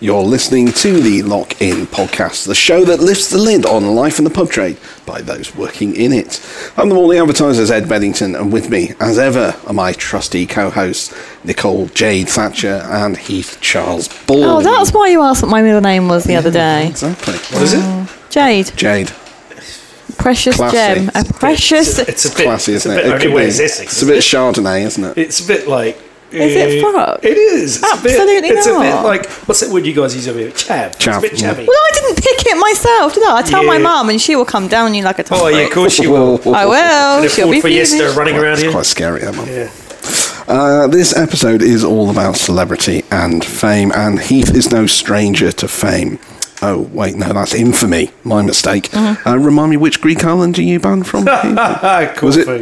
You're listening to the Lock In Podcast, the show that lifts the lid on life in the pub trade by those working in it. I'm the Morning Advertiser's Ed Beddington, and with me, as ever, are my trusty co-hosts, Nicole Jade Thatcher and Heath Charles Ball. Oh, that's why you asked what my middle name was the other day. Exactly. What is it? Jade. Jade. Precious Classy. gem. A precious... It's a bit Classy, isn't it? Only way is Essex. It's a bit Chardonnay, isn't it? It's a bit like... Is it fuck? It is. It's Absolutely It's a bit not. like... What's that word you guys use over here? Chav. It's a Chav, bit yeah. chavvy. Well, I didn't pick it myself, did I? I tell my Yeah. mum and she will come down on you like a tomboy. Oh, yeah, of course you will. I will. And a She'll Ford be Fiesta furious. running around It's here. quite scary, that one. Yeah. This episode is all about celebrity and fame, and Heath is no stranger to fame. Oh, wait, no, that's infamy. My mistake. Remind me, which Greek island are you banned from? Heath? Was it?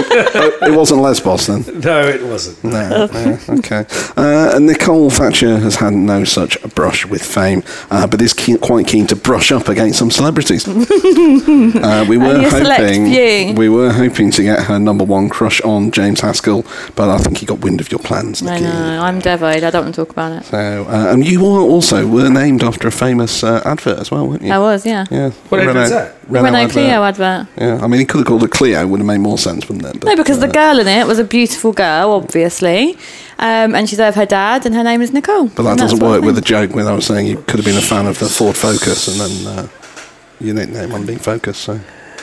It wasn't Lesbos then? No, it wasn't. No, okay. Nicole Thatcher has had no such a brush with fame, but is quite keen to brush up against some celebrities. We were Only a select few. hoping to get her number one crush on James Haskell, but I think he got wind of your plans, I Nikki. know. I'm devoid. I don't want to talk about it. So, and you were named after a famous advert as well, weren't you? I was, yeah. Yeah. What advert is that? Renault Renault advert. Clio advert. Yeah, I mean, he could have called it Clio, would have made more sense, wouldn't it? But, No, because the girl in it was a beautiful girl, obviously. And she's there with her dad, and her name is Nicole. But that doesn't work with the joke when I was saying you could have been a fan of the Ford Focus and then your nickname on being Focus. So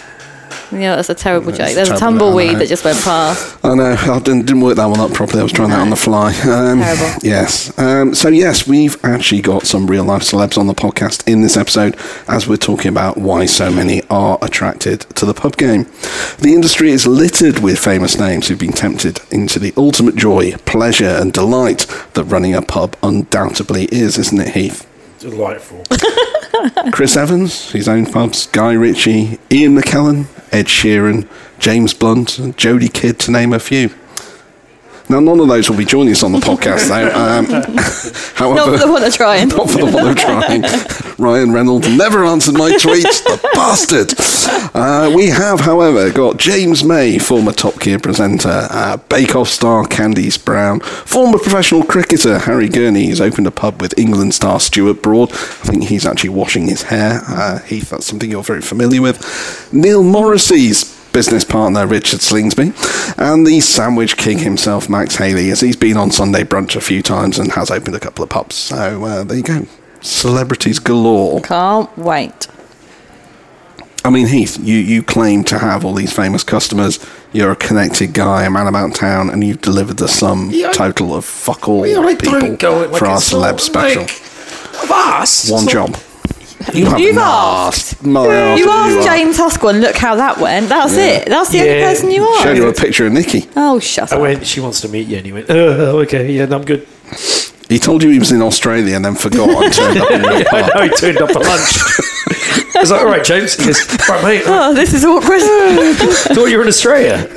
Yeah, that's a terrible It's joke. There's a terrible, I tumbleweed know. that just went past. I know I didn't work that one up properly. I was trying that on the fly. Terrible. Yes. So yes, we've actually got some real life celebs on the podcast in this episode, as we're talking about why so many are attracted to the pub game. The industry is littered with famous names who've been tempted into the ultimate joy, pleasure, and delight that running a pub undoubtedly is, isn't it, Heath? Delightful. Chris Evans, his own pubs, Guy Ritchie, Ian McKellen, Ed Sheeran, James Blunt, and Jodie Kidd, to name a few. Now, none of those will be joining us on the podcast, though. However, Not for the one of trying. not for the one of trying. Ryan Reynolds never answered my tweets, the bastard. We have, however, got James May, former Top Gear presenter, Bake Off star Candice Brown, former professional cricketer Harry Gurney, who's opened a pub with England star Stuart Broad. I think he's actually washing his hair. Heath, that's something you're very familiar with. Neil Morrissey's business partner Richard Slingsby, and the sandwich king himself, Max Haley, as he's been on Sunday brunch a few times and has opened a couple of pubs. So there you go. Celebrities galore. Can't wait. I mean, Heath, you claim to have all these famous customers. You're a connected guy, a man about town, and you've delivered the sum total of fuck all people for our celeb special. Of us? One job. You've asked. You You asked James Haskell, and look how that went. That's it. That's the only Yeah. person you Showed you a asked. picture of Nikki. Oh, shut I up. went, she wants to meet you, and he went, okay, yeah, no, I'm good. He told you he was in Australia and then forgot and turned up in your I pub. know, he turned up for lunch. I was like, all right, James. He goes, right, mate. I Oh, this is awkward. thought you were in Australia.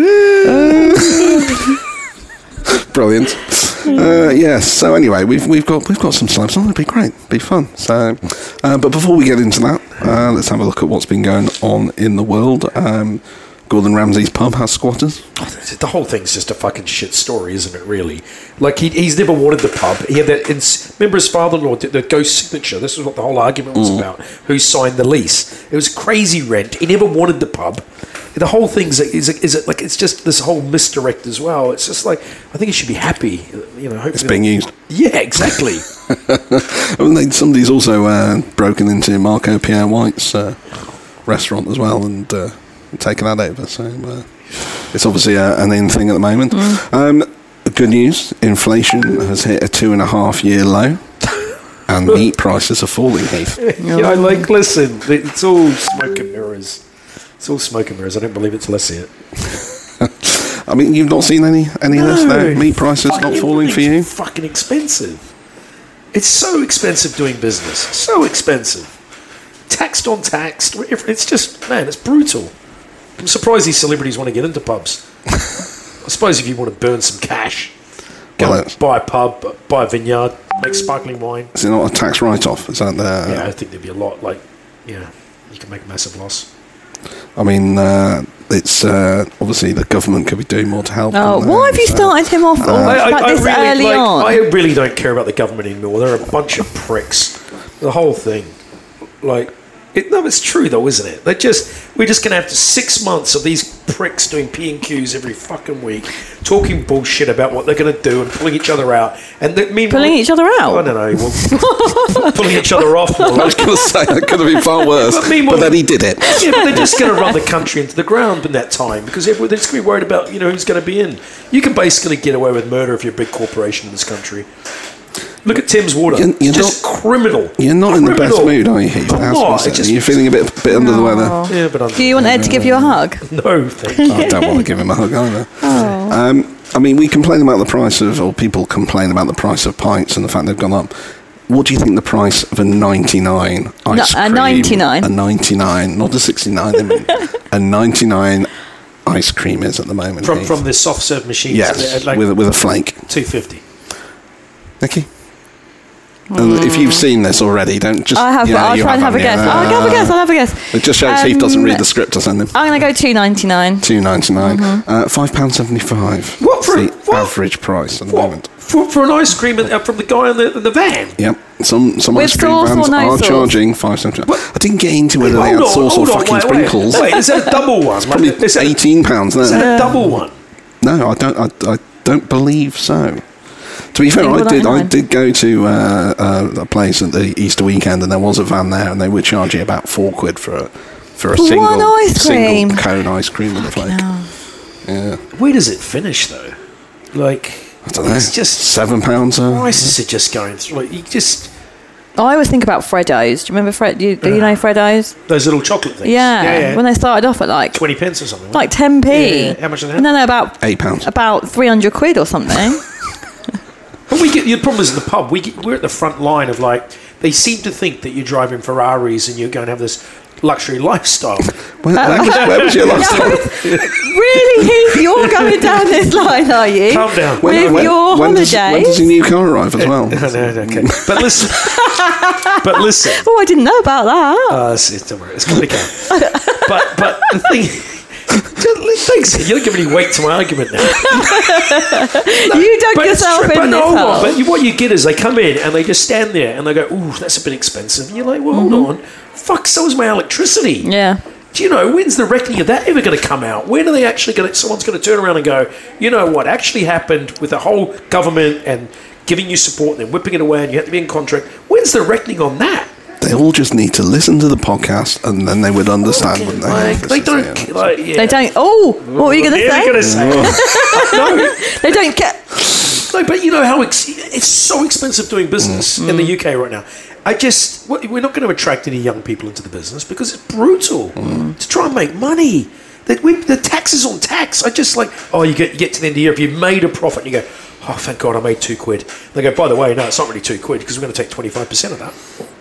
Brilliant. Yes. So anyway, we've got some celebs on. It'll be great. It'll be fun. So, but before we get into that, let's have a look at what's been going on in the world. Gordon Ramsay's pub has squatters. The whole thing's just a fucking shit story, isn't it, really? Like, he's never wanted the pub. He had that... remember his father-in-law did the ghost signature? This is what the whole argument was about. Who signed the lease? It was crazy rent. He never wanted the pub. The whole thing's... like, it's just this whole misdirect as well. It's just like... I think he should be happy. You know, hopefully... It's being used. Yeah, exactly. Somebody's also broken into Marco Pierre White's restaurant as well and taken that over. So it's obviously an in thing at the moment. Good news: inflation has hit a 2.5-year low, and meat prices are falling. Heath. Yeah, listen, it's all smoke and mirrors. It's all smoke and mirrors. I don't believe it till I see it. I mean, you've not seen any of this there? Meat prices not falling for you? It's fucking expensive. It's so expensive doing business. So expensive. Taxed on taxed. It's just, man, it's brutal. I'm surprised these celebrities want to get into pubs. I suppose if you want to burn some cash, go Well, and buy a pub, buy a vineyard, make sparkling wine. Is it not a tax write-off? Is that the... Yeah, I think there'd be a lot, like, yeah, you can make a massive loss. I mean, it's obviously the government could be doing more to help. Oh, them, why have you so- started him off like this early on? I really don't care about the government anymore. They're a bunch of pricks. The whole thing. Like, it's true though, isn't it? We're just going to have 6 months of these pricks doing P&Qs every fucking week, talking bullshit about what they're going to do and pulling each other out. And Pulling each other out? I don't know. Well, pulling each other off. I was going to say that could have been far worse, but then he did it. Yeah, but they're just going to run the country into the ground in that time because they're just going to be worried about who's going to be in. You can basically get away with murder if you're a big corporation in this country. Look at Thames Water. You're just criminal. You're not in the best mood, are you, Heath? I'm not. You're feeling a bit under the weather. Yeah, but Do you want Ed to give you a hug? No, thank you. I don't want to give him a hug either. I mean, we complain about the price of, or people complain about the price of pints and the fact they've gone up. What do you think the price of a 99 ice cream? A 99? A 99, not a 69. I mean, a 99 ice cream is at the moment. Heath? From the soft serve machines. Yes, like with a flake. $2.50. Nikki? And if you've seen this already, don't just... I have, but I'll try and have a guess. I'll have a guess. It just shows Heath doesn't read the script or something. I'm going to go £2.99. $2.99. £5.75. What for? That's the average price at the moment. For an ice cream from the guy in the van? Yep. Some With ice cream sauce vans or no are sauce? charging $5.75. I didn't get into whether they had Hold on, sauce or hold on, fucking wait. sprinkles. Wait, is that a double one? Probably Is that £18 Is there. that a double one? No, I don't believe so. To be fair, I did go to a place at the Easter weekend, and there was a van there, and they were charging about £4 for a single cone ice cream with a flake. Yeah, Where does it finish though? Like, I don't know. it's just £7. prices are just going through. Like, you just I always think about Freddos. Do you remember Do you know Freddos? those little chocolate things. Yeah. When they started off at like 20 pence or something. like 10p. Yeah. How much is that? No, about £8. about £300 or something. But the problem is in the pub, we're at the front line of like, they seem to think that you're driving Ferraris and you're going to have this luxury lifestyle. Where was your last time? Really, Heath? You're going down this line, are you? Calm down. With your holidays? When does your new car arrive as well? No, okay. But listen. Oh, I didn't know about that. Don't worry, it's going to come. But the thing... Thanks. You don't give any weight to my argument now. You dug yourself in this hole. But what you get is they come in and they just stand there and they go, "Ooh, that's a bit expensive." And you're like, "Well, hold on. Fuck, so is my electricity." Yeah. Do you know, when's the reckoning of that ever going to come out? When are they actually going to... Someone's going to turn around and go, you know what actually happened with the whole government and giving you support and then whipping it away and you have to be in contract. When's the reckoning on that? They all just need to listen to the podcast and then they would understand, wouldn't they? They don't... They don't... Oh, what were you going to say? Going to say? No. They don't get... No, but you know how it's so expensive doing business in the UK right now. We're not going to attract any young people into the business because it's brutal to try and make money. The taxes on tax. I just like, you get to the end of the year, if you made a profit, and you go, oh, thank God, I made £2. They go, by the way, no, it's not really £2 because we're going to take 25% of that.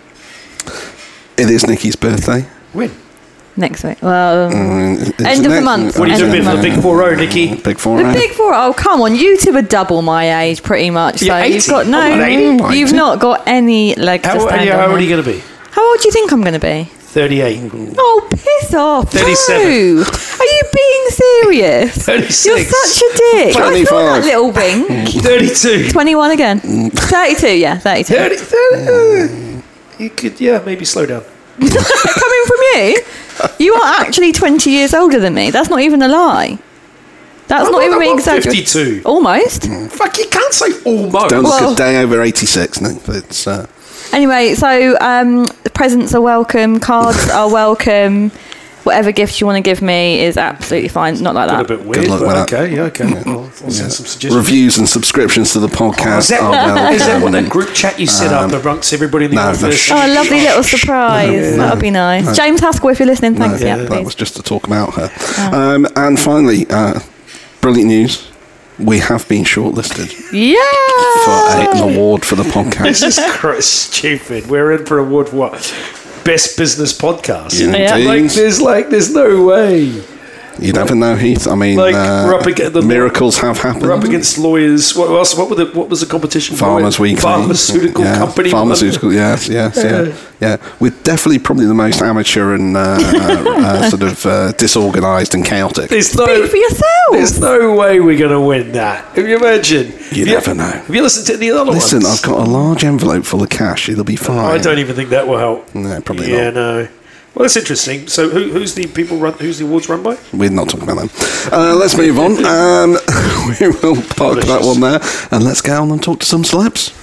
It is Nikki's birthday. When? Next week. Well, end of the month. What are you doing for the Big 4-0, Nikki? Big 4-0. The Big 4. Oh, come on! You two are double my age, pretty much. So Yeah, 80. you've got I'm not 80. You've not got any leg to How stand old on. are you going to be? How old do you think I'm going to be? 38. Oh, piss off! 37. No. Are you being serious? 36. You're such a dick. I saw 25. that little wink. 32. 21 again. 32. Yeah, 32. 30. You could, maybe slow down. Coming from you, you are actually 20 years older than me. That's not even a lie. That's not even being exaggerated. 52. Almost. Fuck, you can't say almost. Don't look a day over 86, Nick. It's, Anyway, so the presents are welcome, cards are welcome. Whatever gifts you want to give me is absolutely fine. Not like that. A bit weird, luck but with that. okay, okay. I'll send some suggestions. reviews and subscriptions to the podcast Is that, are welcome. is that what that group chat you set up amongst everybody in the no, office? Oh, a lovely little surprise. That would be nice. James Haskell, if you're listening, thanks. No, Yeah, that please. was just to talk about her. And finally, brilliant news. We have been shortlisted Yeah. for an award for the podcast. This is stupid. We're in for an award for what? Best business podcast. Yeah. Yeah. There's no way. You never know, Heath. I mean, Like, we're up against the miracles have happened. We're up against lawyers. What else? What was the competition? Farmers Weekly. Pharmaceutical company. Pharmaceutical, yes. We're definitely probably the most amateur and sort of disorganised and chaotic. Speak for yourself. There's no way we're going to win that. Can you imagine? You never know. Have you listened to any other ones? Listen, I've got a large envelope full of cash. It'll be fine. I don't even think that will help. No, probably not. Yeah, no. Well, that's interesting. So, who's the awards run by? We're not talking about them. Let's move on. We will park that one there, and let's go on and talk to some celebs.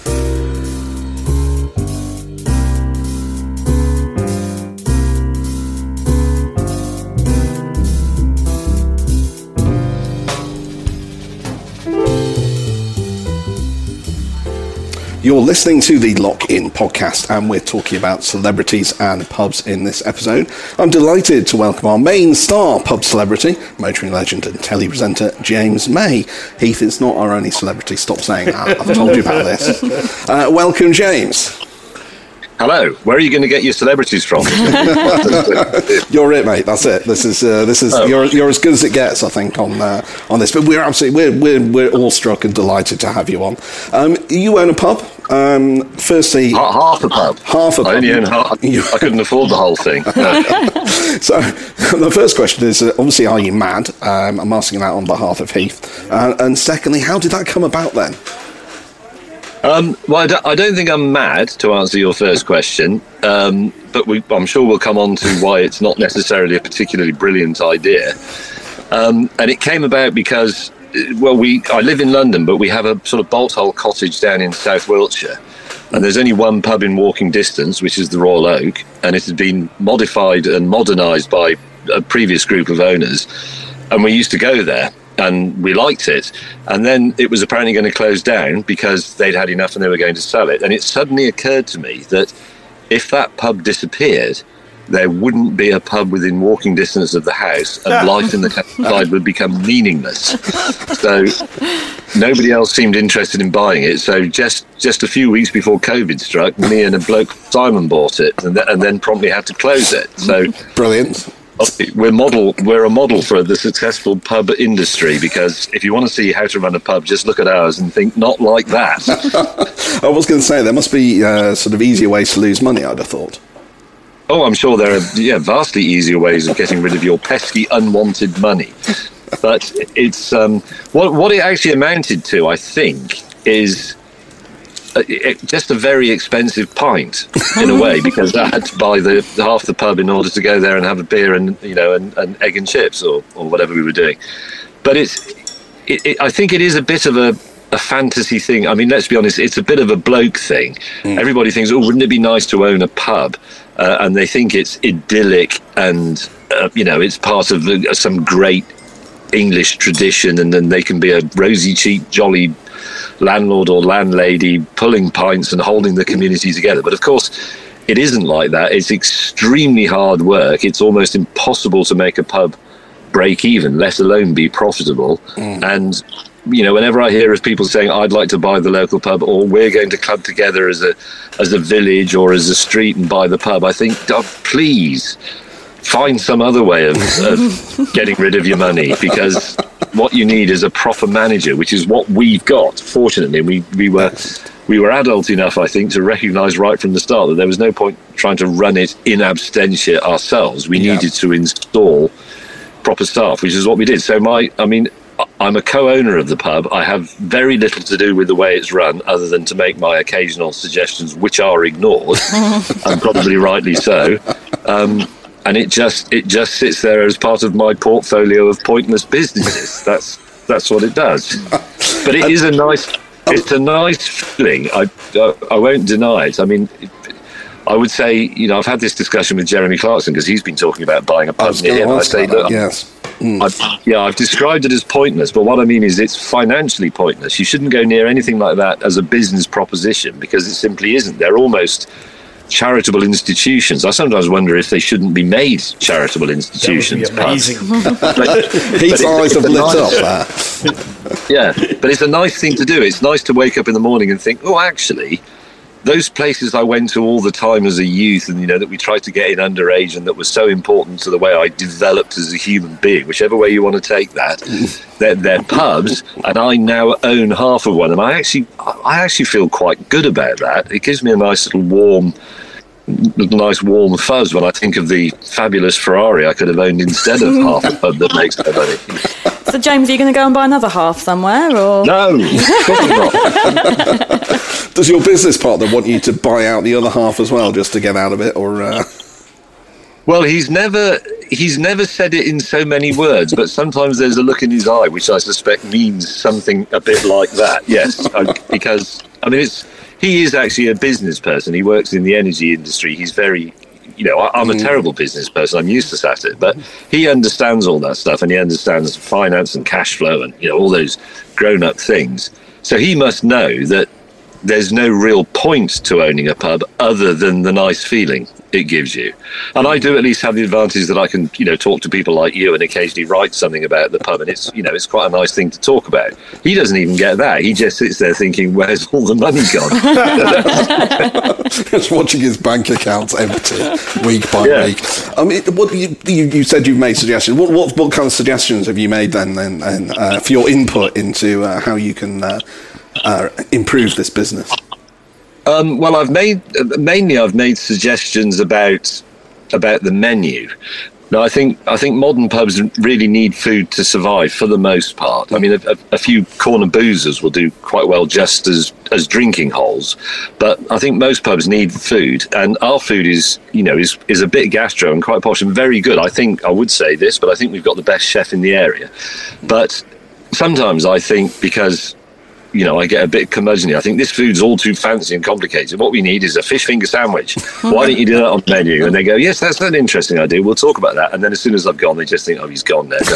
You're listening to the Lock In podcast, and we're talking about celebrities and pubs in this episode. I'm delighted to welcome our main star pub celebrity, motoring legend and telly presenter James May. Heath, it's not our only celebrity. Stop saying that. I've told you about this. Welcome, James. Hello. Where are you going to get your celebrities from? You're it, mate. That's it. This is. You're as good as it gets, I think, on this. But we're absolutely we're awestruck and delighted to have you on. You own a pub. Firstly, half a pub. Half a pub. I only own half. I couldn't afford the whole thing. So the first question is, obviously, are you mad? I'm asking that on behalf of Heath. And secondly, how did that come about then? Well, I don't think I'm mad, to answer your first question, but I'm sure we'll come on to why it's not necessarily a particularly brilliant idea. And it came about because, I live in London, but we have a sort of bolt hole cottage down in South Wiltshire. And there's only one pub in walking distance, which is the Royal Oak, and it has been modified and modernised by a previous group of owners. And we used to go there. And we liked it. And then it was apparently going to close down because they'd had enough and they were going to sell it. And it suddenly occurred to me that if that pub disappeared, there wouldn't be a pub within walking distance of the house, and life in the countryside would become meaningless. So nobody else seemed interested in buying it. So just a few weeks before COVID struck, me and a bloke, Simon, bought it and then promptly had to close it. So Brilliant. We're a model for the successful pub industry, because if you want to see how to run a pub, just look at ours and think, not like that. I was going to say, there must be sort of easier ways to lose money, I'd have thought. Oh, I'm sure there are vastly easier ways of getting rid of your pesky, unwanted money. But it's what it actually amounted to, I think, is just a very expensive pint in a way, because I had to buy half the pub in order to go there and have a beer and and egg and chips or whatever we were doing. But I think it is a bit of a fantasy thing. I mean, let's be honest, it's a bit of a bloke thing. Everybody thinks, oh, wouldn't it be nice to own a pub? And they think it's idyllic and it's part of some great English tradition, and then they can be a rosy-cheeked, jolly landlord or landlady pulling pints and holding the community together. But of course, it isn't like that. It's extremely hard work. It's almost impossible to make a pub break even, let alone be profitable. And whenever I hear of people saying, I'd like to buy the local pub, or we're going to club together as a village or as a street and buy the pub, I think, oh, please find some other way of getting rid of your money, because what you need is a proper manager, which is what we've got. Fortunately, we were adult enough, I think, to recognise right from the start that there was no point trying to run it in absentia ourselves. We needed to install proper staff, which is what we did. So I'm a co-owner of the pub. I have very little to do with the way it's run, other than to make my occasional suggestions, which are ignored, and probably rightly so. And it just sits there as part of my portfolio of pointless businesses. That's what it does. But it is it's a nice feeling. I won't deny it. I mean, I would say, I've had this discussion with Jeremy Clarkson, because he's been talking about buying a pub near him. I say, look, yes. I've described it as pointless, but what I mean is it's financially pointless. You shouldn't go near anything like that as a business proposition, because it simply isn't. They're almost charitable institutions. I sometimes wonder if they shouldn't be made charitable institutions. That would be amazing. His eyes have lit up there. Yeah, but it's a nice thing to do. It's nice to wake up in the morning and think, oh, actually, those places I went to all the time as a youth, and that we tried to get in underage, and that was so important to the way I developed as a human being, whichever way you want to take that, they're pubs, and I now own half of one, and I actually feel quite good about that. It gives me a nice warm fuzz when I think of the fabulous Ferrari I could have owned instead of half a pub that makes no money. So, James, are you going to go and buy another half somewhere, or No, of course not. Does your business partner want you to buy out the other half as well, just to get out of it, or? Well, he's never said it in so many words, but sometimes there's a look in his eye which I suspect means something a bit like that. Yes, because he is actually a business person. He works in the energy industry. He's very, I'm a terrible business person. I'm useless at it, but he understands all that stuff, and he understands finance and cash flow and all those grown-up things. So he must know that there's no real point to owning a pub other than the nice feeling it gives you. And I do at least have the advantage that I can, talk to people like you and occasionally write something about the pub, and it's, it's quite a nice thing to talk about. He doesn't even get that. He just sits there thinking, where's all the money gone? Just watching his bank accounts empty week by week. I mean, what you said you've made suggestions. What kind of suggestions have you made then for your input into how you can improve this business? Well, I've made suggestions about the menu. Now, I think modern pubs really need food to survive for the most part. I mean, a few corner boozers will do quite well just as drinking holes, but I think most pubs need food, and our food is a bit gastro and quite posh and very good. I would say this, but I think we've got the best chef in the area. But sometimes I think because I get a bit curmudgeon-y. I think this food's all too fancy and complicated. What we need is a fish finger sandwich. Why don't you do that on the menu? And they go, yes, that's an interesting idea. We'll talk about that. And then as soon as I've gone, they just think, oh, he's gone there.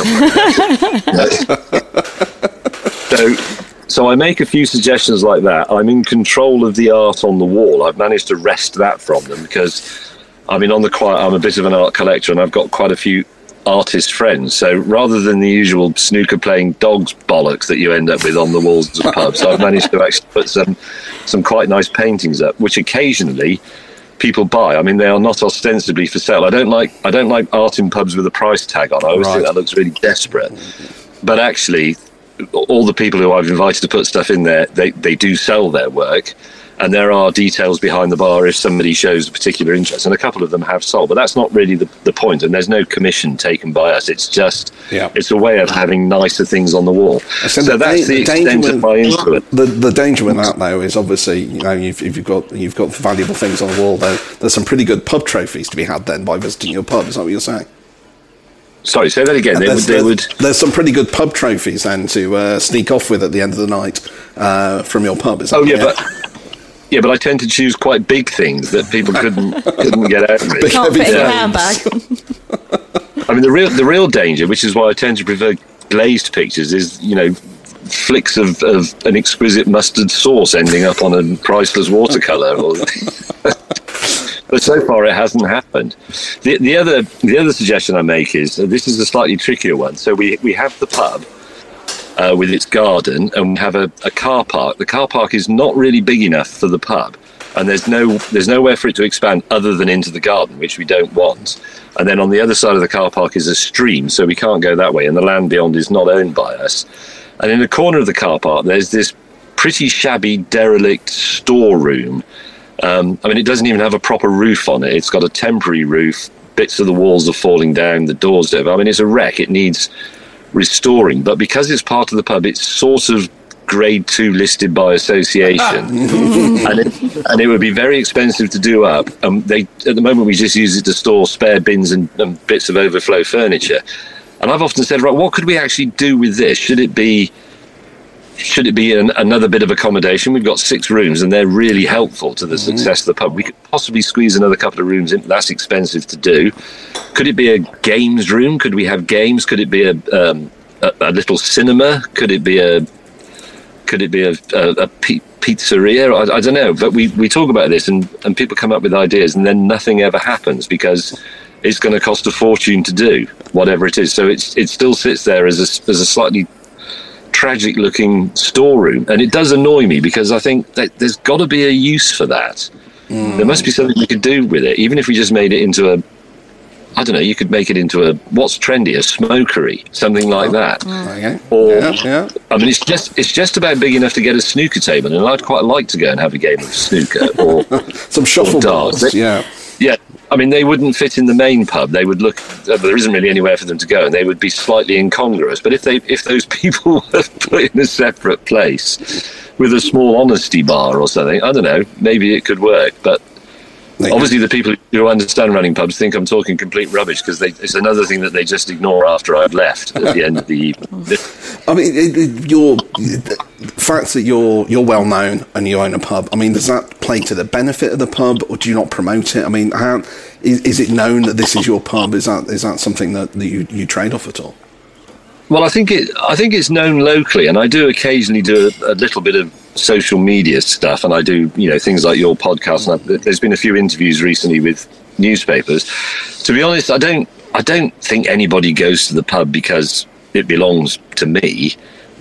So I make a few suggestions like that. I'm in control of the art on the wall. I've managed to wrest that from them because, on the quiet, I'm a bit of an art collector, and I've got quite a few artist friends. So rather than the usual snooker playing dogs bollocks that you end up with on the walls of pubs, I've managed to actually put some quite nice paintings up, which occasionally people buy. I mean, they are not ostensibly for sale. I don't like art in pubs with a price tag on. I always think that looks really desperate. But actually, all the people who I've invited to put stuff in there, they do sell their work. And there are details behind the bar if somebody shows a particular interest. And a couple of them have sold. But that's not really the point. And there's no commission taken by us. It's just, it's a way of having nicer things on the wall. So that's the extent of my influence. The danger with that, though, is obviously, if you've got valuable things on the wall, there's some pretty good pub trophies to be had then by visiting your pub. Is that what you're saying? Sorry, say that again. There's some pretty good pub trophies then to sneak off with at the end of the night from your pub. Yeah, but I tend to choose quite big things that people couldn't get out of me. Can't fit in your handbag. I mean, the real danger, which is why I tend to prefer glazed pictures, is flicks of an exquisite mustard sauce ending up on a priceless watercolour. But so far, it hasn't happened. The other suggestion I make is this is a slightly trickier one. So we have the pub. With its garden, and we have a car park. The car park is not really big enough for the pub, and there's nowhere for it to expand other than into the garden, which we don't want. And then on the other side of the car park is a stream, so we can't go that way, and the land beyond is not owned by us. And in the corner of the car park, there's this pretty shabby, derelict storeroom. It doesn't even have a proper roof on it. It's got a temporary roof. Bits of the walls are falling down. The doors don't. It's a wreck. It needs restoring, but because it's part of the pub, it's sort of grade 2 listed by association, and it would be very expensive to do up. At the moment we just use it to store spare bins and bits of overflow furniture. And I've often said, right, what could we actually do with this? Should it be another bit of accommodation? We've got 6 rooms, and they're really helpful to the success of the pub. We could possibly squeeze another couple of rooms in. That's expensive to do. Could it be a games room? Could we have games? Could it be a little cinema? Could it be a pizzeria? I don't know. But we talk about this, and people come up with ideas, and then nothing ever happens because it's going to cost a fortune to do whatever it is. So it still sits there as a slightly tragic-looking storeroom, and it does annoy me because I think that there's got to be a use for that. There must be something we could do with it, even if we just made it into a, I don't know, you could make it into a, what's trendy, a smokery, something like that. Okay. Or, Yeah. I mean, it's just about big enough to get a snooker table, and I'd quite like to go and have a game of snooker or Some shuffle darts. balls. Yeah. Yeah, I mean, they wouldn't fit in the main pub. They would look. There isn't really anywhere for them to go, and they would be slightly incongruous. But if those people were put in a separate place with a small honesty bar or something, I don't know. Maybe it could work. But obviously, the people who understand running pubs think I'm talking complete rubbish because it's another thing that they just ignore after I've left at the end of the evening. I mean, the fact that you're well known and you own a pub, I mean, does that play to the benefit of the pub, or do you not promote it? I mean, how is it known that this is your pub? Is that something that you trade off at all? Well, I think it's known locally, and I do occasionally do a little bit of social media stuff, and I do things like your podcast. And there's been a few interviews recently with newspapers. To be honest, I don't think anybody goes to the pub because it belongs to me.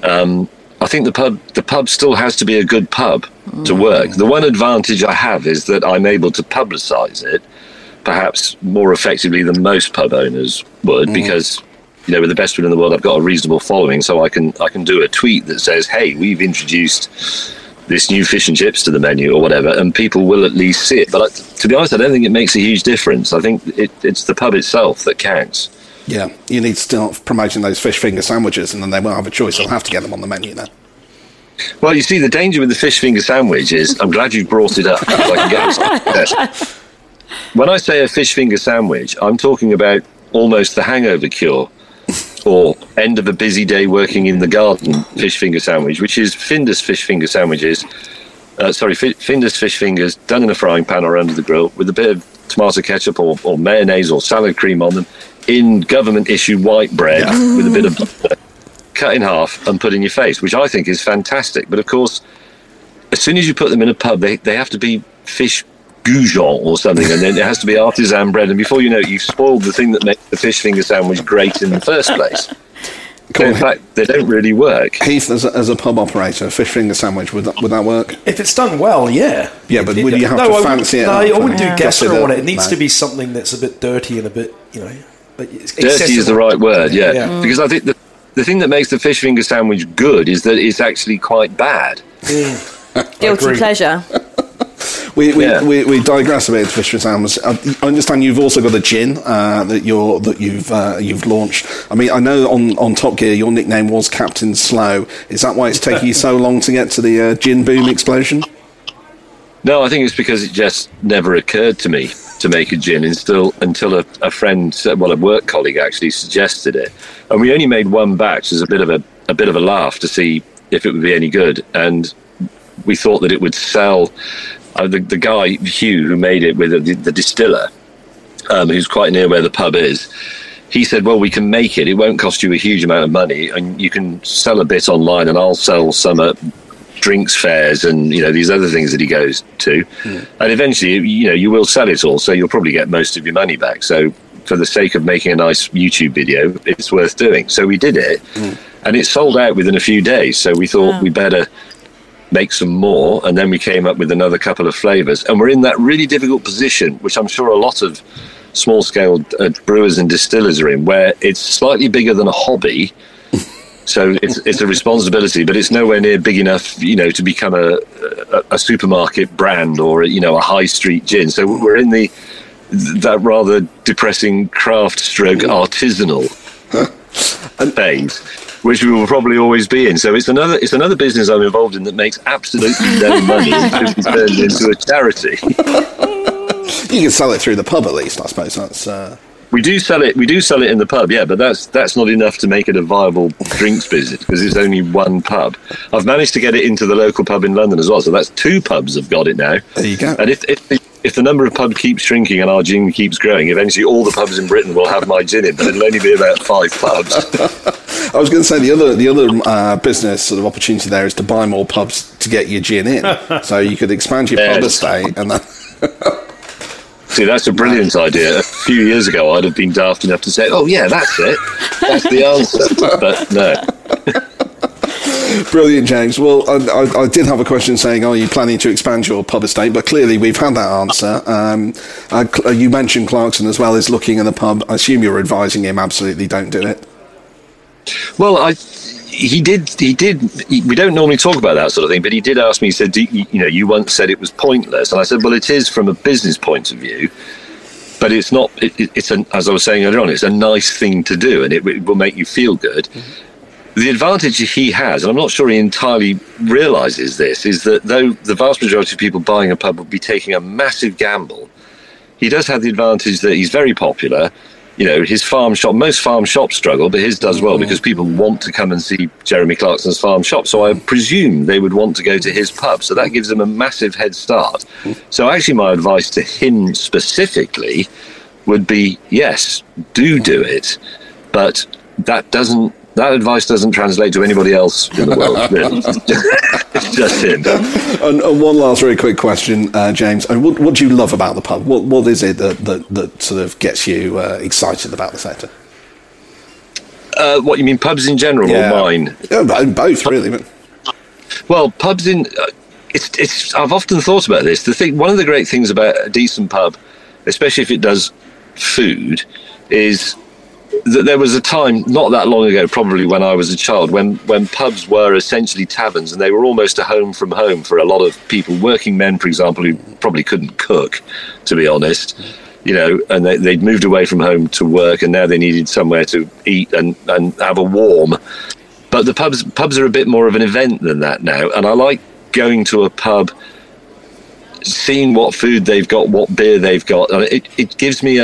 I think the pub still has to be a good pub to work. The one advantage I have is that I'm able to publicise it, perhaps more effectively than most pub owners would, because with the best will in the world, I've got a reasonable following, so I can do a tweet that says, "Hey, we've introduced this new fish and chips to the menu," or whatever, and people will at least see it. But to be honest, I don't think it makes a huge difference. I think it's the pub itself that counts. Yeah, you need to start promoting those fish finger sandwiches, and then they won't have a choice. They'll have to get them on the menu then. Well, you see, the danger with the fish finger sandwich is, I'm glad you brought it up, because I can get it. When I say a fish finger sandwich, I'm talking about almost the hangover cure, or end of a busy day working in the garden fish finger sandwich, which is Findus fish finger sandwiches. Findus fish fingers done in a frying pan or under the grill with a bit of tomato ketchup or mayonnaise or salad cream on them, in government-issued white bread with a bit of butter, cut in half and put in your face, which I think is fantastic. But of course, as soon as you put them in a pub, they have to be fish goujon or something, and then it has to be artisan bread, and before you know it, you've spoiled the thing that makes the fish finger sandwich great in the first place. So in fact, they don't really work. Heath, as a pub operator, a fish finger sandwich, would that work? If it's done well, yeah. Yeah, but would you have to fancy it? No, up I wouldn't do gastro on it. It needs No. to be something that's a bit dirty and a bit, but Dirty is the right word, yeah. Because I think the thing that makes the fish finger sandwich good is that it's actually quite bad. Guilty pleasure. We digress a bit into fish finger sandwich. I understand you've also got a gin that you've launched. I mean, I know on Top Gear your nickname was Captain Slow. Is that why it's taking you so long to get to the gin boom explosion? No, I think it's because it just never occurred to me to make a gin until a friend, a work colleague actually suggested it, and we only made one batch as a bit of a laugh to see if it would be any good, and we thought that it would sell. The guy Hugh who made it with the distiller, who's quite near where the pub is, he said, "Well, we can make it. It won't cost you a huge amount of money, and you can sell a bit online, and I'll sell some at drinks fairs and these other things that he goes to, and eventually you will sell it all, so you'll probably get most of your money back. So for the sake of making a nice YouTube video, it's worth doing." So we did it, and it sold out within a few days. So we thought we better make some more, and then we came up with another couple of flavours, and we're in that really difficult position, which I'm sure a lot of small-scale brewers and distillers are in, where it's slightly bigger than a hobby. So it's a responsibility, but it's nowhere near big enough, to become a supermarket brand or a high street gin. So we're in that rather depressing craft stroke artisanal phase, which we will probably always be in. So it's another business I'm involved in that makes absolutely no money and could be turned into a charity. You can sell it through the pub at least, I suppose. That's. We do sell it in the pub, yeah, but that's not enough to make it a viable drinks business because it's only one pub. I've managed to get it into the local pub in London as well, so that's 2 pubs have got it now. There you go. And if the number of pubs keeps shrinking and our gin keeps growing, eventually all the pubs in Britain will have my gin in, but it'll only be about 5 pubs. I was going to say the other business sort of opportunity there is to buy more pubs to get your gin in, so you could expand your pub estate and then. See, that's a brilliant idea. A few years ago, I'd have been daft enough to say, "Oh yeah, that's it. That's the answer." But no. Brilliant, James. Well, I did have a question saying, are you planning to expand your pub estate? But clearly we've had that answer. You mentioned Clarkson as well as looking in the pub. I assume you're advising him, absolutely don't do it. Well, he did. We don't normally talk about that sort of thing, but he did ask me. He said, you once said it was pointless. And I said, well, it is from a business point of view. But it's not. As I was saying earlier on, it's a nice thing to do, and it will make you feel good. Mm-hmm. The advantage he has, and I'm not sure he entirely realises this, is that though the vast majority of people buying a pub would be taking a massive gamble, he does have the advantage that he's very popular. His farm shop, most farm shops struggle, but his does well because people want to come and see Jeremy Clarkson's farm shop. So I presume they would want to go to his pub. So that gives them a massive head start. So actually my advice to him specifically would be, yes, do it. But that advice doesn't translate to anybody else in the world, really. It's just him. And one last very quick question, James. What do you love about the pub? What is it that sort of gets you excited about the sector? What, you mean pubs in general or mine? Yeah, both, really. Well, pubs in... I've often thought about this. One of the great things about a decent pub, especially if it does food, is... that there was a time not that long ago, probably when I was a child, when pubs were essentially taverns, and they were almost a home from home for a lot of people, working men, for example, who probably couldn't cook, to be honest, and they'd moved away from home to work, and now they needed somewhere to eat and have a warm. But the pubs are a bit more of an event than that now, and I like going to a pub, seeing what food they've got, what beer they've got, and it gives me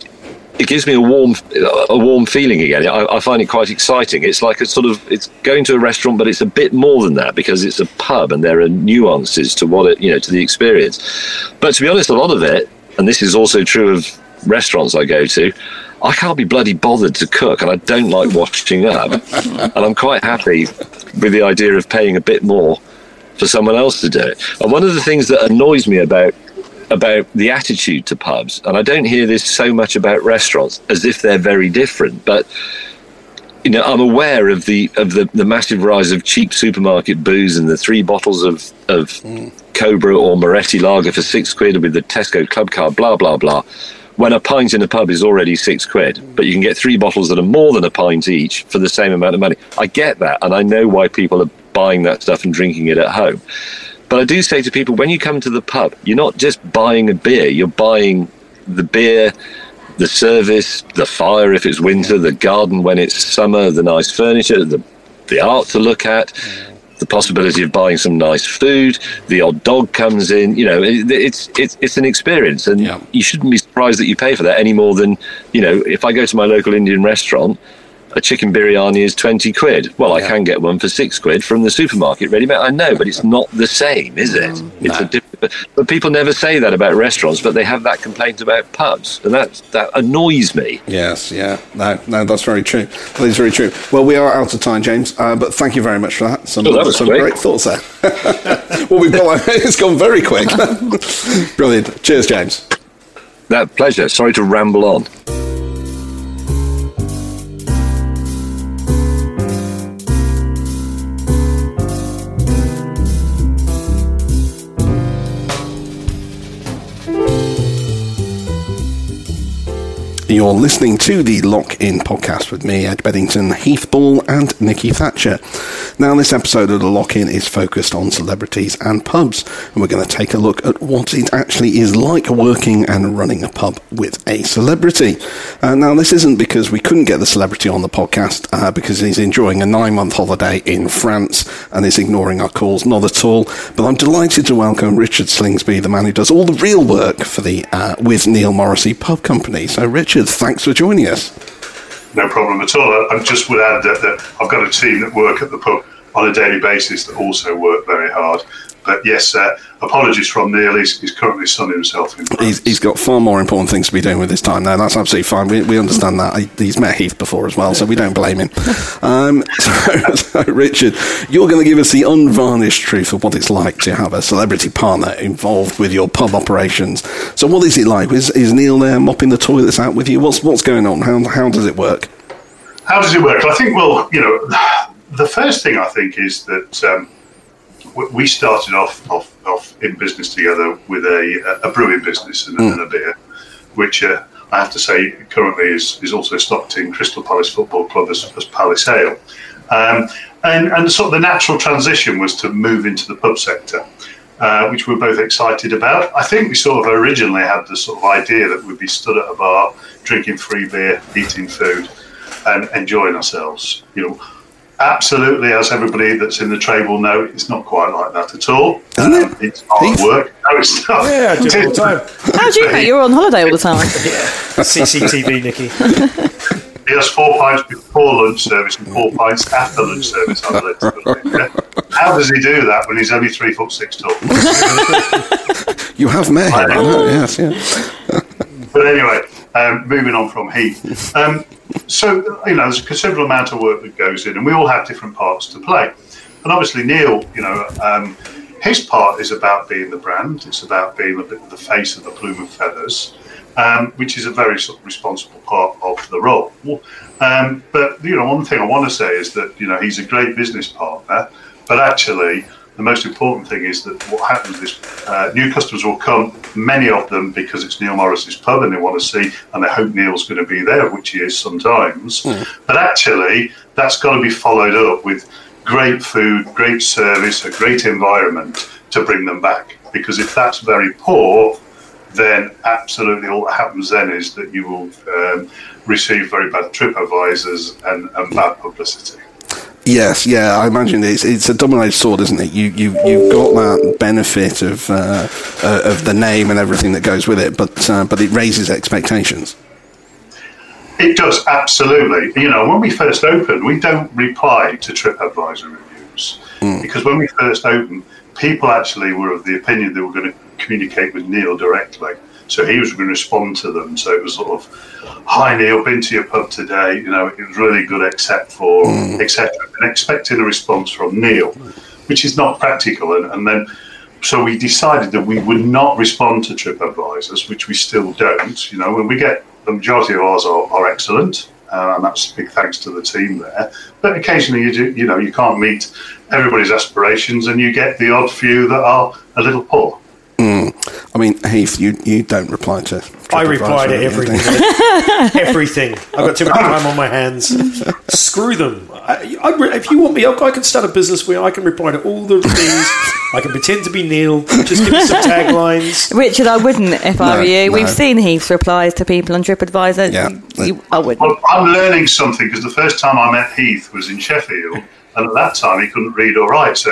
a warm feeling again. I find it quite exciting. It's like it's going to a restaurant, but it's a bit more than that because it's a pub and there are nuances to to the experience. But to be honest, a lot of it, and this is also true of restaurants I go to, I can't be bloody bothered to cook, and I don't like washing up, and I'm quite happy with the idea of paying a bit more for someone else to do it. And one of the things that annoys me about the attitude to pubs, and I don't hear this so much about restaurants as if they're very different, but I'm aware of the massive rise of cheap supermarket booze and the 3 bottles of Cobra or Moretti lager for £6 with the Tesco club card, blah blah blah, when a pint in a pub is already £6, but you can get 3 bottles that are more than a pint each for the same amount of money. I get that, and I know why people are buying that stuff and drinking it at home. But I do say to people, when you come to the pub, you're not just buying a beer, you're buying the beer, the service, the fire if it's winter, the garden when it's summer, the nice furniture, the art to look at, the possibility of buying some nice food, the odd dog comes in, it's an experience, and you shouldn't be surprised that you pay for that any more than, if I go to my local Indian restaurant, a chicken biryani is £20. Well, I can get one for £6 from the supermarket ready-made. I know, but it's not the same, is it? But people never say that about restaurants, but they have that complaint about pubs, and that annoys me. Yes, yeah. No, that's very true. That is very true. Well, we are out of time, James, but thank you very much for that. Some great thoughts there. Well, it's gone very quick. Brilliant. Cheers, James. That pleasure. Sorry to ramble on. You're listening to the Lock-In podcast with me, Ed Beddington, Heath Ball and Nikki Thatcher. Now, this episode of the Lock-In is focused on celebrities and pubs, and we're going to take a look at what it actually is like working and running a pub with a celebrity. Now, this isn't because we couldn't get the celebrity on the podcast because he's enjoying a 9-month holiday in France and is ignoring our calls, not at all. But I'm delighted to welcome Richard Slingsby, the man who does all the real work for the with Neil Morrissey Pub Company. So, Richard, thanks for joining us. No problem at all. I just would add that I've got a team that work at the pub on a daily basis that also work very hard. But yes, apologies from Neil. He's currently sunning himself in France. He's got far more important things to be doing with his time now. That's absolutely fine. We understand that. He's met Heath before as well, so we don't blame him. So, Richard, you're going to give us the unvarnished truth of what it's like to have a celebrity partner involved with your pub operations. So what is it like? Is Neil there mopping the toilets out with you? What's going on? How does it work? How does it work? I think, the first thing I think is that we started off in business together with a brewing business and a beer, which I have to say currently is also stocked in Crystal Palace Football Club as Palace Ale. And sort of the natural transition was to move into the pub sector, which we're both excited about. I think we sort of originally had the sort of idea that we'd be stood at a bar, drinking free beer, eating food, and enjoying ourselves. Absolutely, as everybody that's in the trade will know, it's not quite like that at all. It's hard work. No, it's not. Yeah, I do it all the time. How do you know you're on holiday all the time? CCTV, Nicky. He has 4 pints before lunch service and 4 pints after lunch service. How does he do that when he's only 3'6" tall? You have met him, yes, yeah. But anyway, moving on from Heath. So, there's a considerable amount of work that goes in, and we all have different parts to play. And obviously, Neil, his part is about being the brand. It's about being a bit of the face of the Plume and Feathers, which is a very sort of responsible part of the role. But, one thing I want to say is that, he's a great business partner, but actually, the most important thing is that what happens is new customers will come, many of them because it's Neil Morris's pub and they want to see and they hope Neil's going to be there, which he is sometimes. But actually, that's got to be followed up with great food, great service, a great environment to bring them back. Because if that's very poor, then absolutely all that happens then is that you will receive very bad TripAdvisors and bad publicity. Yes, I imagine it's a double-edged sword, isn't it? You've got that benefit of the name and everything that goes with it, but it raises expectations. It does, absolutely. When we first opened, we don't reply to TripAdvisor reviews because when we first opened, people actually were of the opinion they were going to communicate with Neil directly. So he was going to respond to them. So it was sort of, "Hi Neil, been to your pub today. It was really good, except for etc." And expecting a response from Neil, which is not practical. And then, so we decided that we would not respond to TripAdvisors, which we still don't. When we get the majority of ours are excellent, and that's a big thanks to the team there. But occasionally you can't meet everybody's aspirations, and you get the odd few that are a little poor. I mean, Heath, you don't reply to TripAdvisor. I reply to everything. Everything. I've got too much time on my hands. Screw them. If you want me, I can start a business where I can reply to all the things. I can pretend to be Neil. Just give me some taglines. Richard, I wouldn't if I were you. No. We've seen Heath's replies to people on TripAdvisor. Yeah. I wouldn't. Well, I'm learning something because the first time I met Heath was in Sheffield. And at that time, he couldn't read or write. So He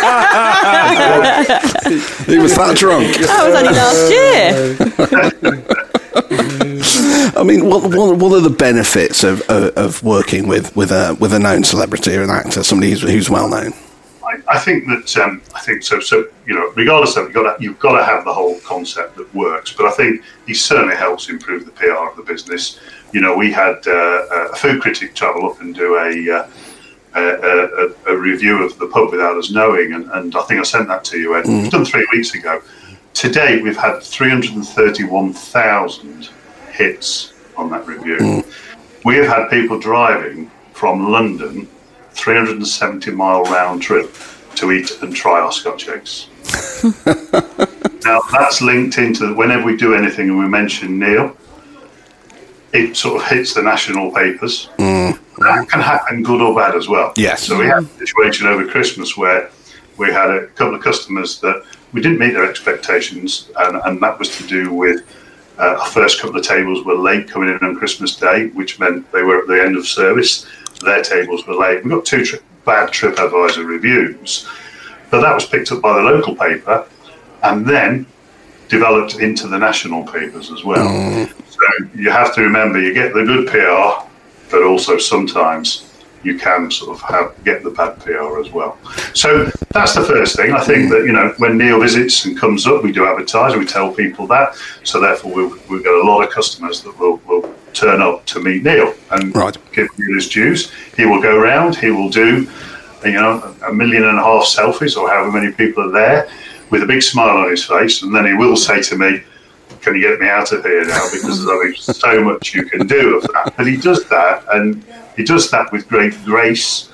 was that drunk. That was only last year. I mean, what are the benefits of working with a known celebrity or an actor, somebody who's well known? I think that so. Regardless of you've got to have the whole concept that works. But I think he certainly helps improve the PR of the business. We had a food critic travel up and do a review of the pub without us knowing, and I think I sent that to you, Ed. It was done 3 weeks ago. To date, we've had 331,000 hits on that review. We have had people driving from London 370-mile round trip to eat and try our Scotch eggs. Now, that's linked into whenever we do anything and we mention Neil, it sort of hits the national papers. That can happen good or bad as well. Yes. So we had a situation over Christmas where we had a couple of customers that we didn't meet their expectations, and that was to do with our first couple of tables were late coming in on Christmas Day, which meant they were at the end of service. Their tables were late. We got 2 bad TripAdvisor reviews, but that was picked up by the local paper and then developed into the national papers as well. So you have to remember, you get the good PR, but also sometimes you can sort of get the bad PR as well. So that's the first thing. I think that, when Neil visits and comes up, we do advertise, we tell people that. So therefore we've got a lot of customers that will turn up to meet Neil and give Neil his dues. He will go around, he will do, 1.5 million selfies or however many people are there with a big smile on his face. And then he will say to me, "Can you get me out of here now? Because there's only so much you can do of that." But he does that, and he does that with great grace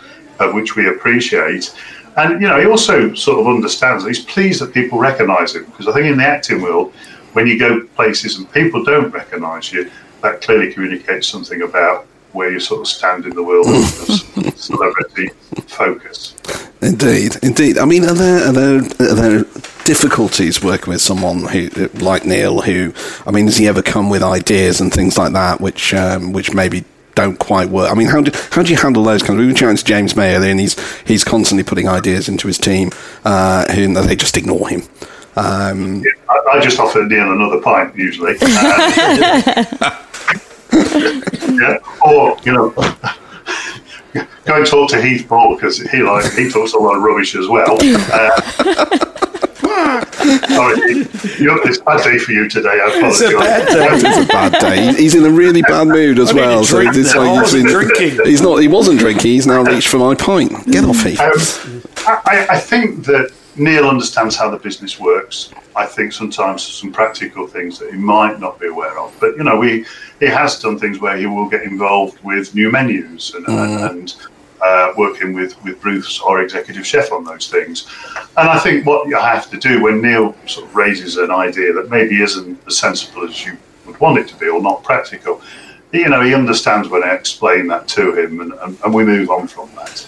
which we appreciate. And, you know, he also sort of understands, he's pleased that people recognise him, because I think in the acting world, when you go places and people don't recognise you, that clearly communicates something about where you sort of stand in the world of celebrity focus. Indeed. I mean, are there difficulties working with someone who, like Neil, who, I mean, does he ever come with ideas and things like that, which maybe don't quite work? I mean, how do you handle those kinds of? We were chatting to James May earlier, and he's constantly putting ideas into his team, who they just ignore him. I just offer Neil another pint usually. Yeah, or you know, go and talk to Heath Ball, because he talks a lot of rubbish as well. Sorry, it's a bad day for you today. I apologise. It's a bad day. It's a bad day. He's in a really bad mood as well. So it's like drinking. He wasn't drinking. He's now reached for my pint. Get off, Heath. I think that Neil understands how the business works. I think sometimes some practical things that he might not be aware of. But, you know, he has done things where he will get involved with new menus and working with Bruce, our executive chef, on those things. And I think what you have to do when Neil sort of raises an idea that maybe isn't as sensible as you would want it to be, or not practical, you know, he understands when I explain that to him, and we move on from that.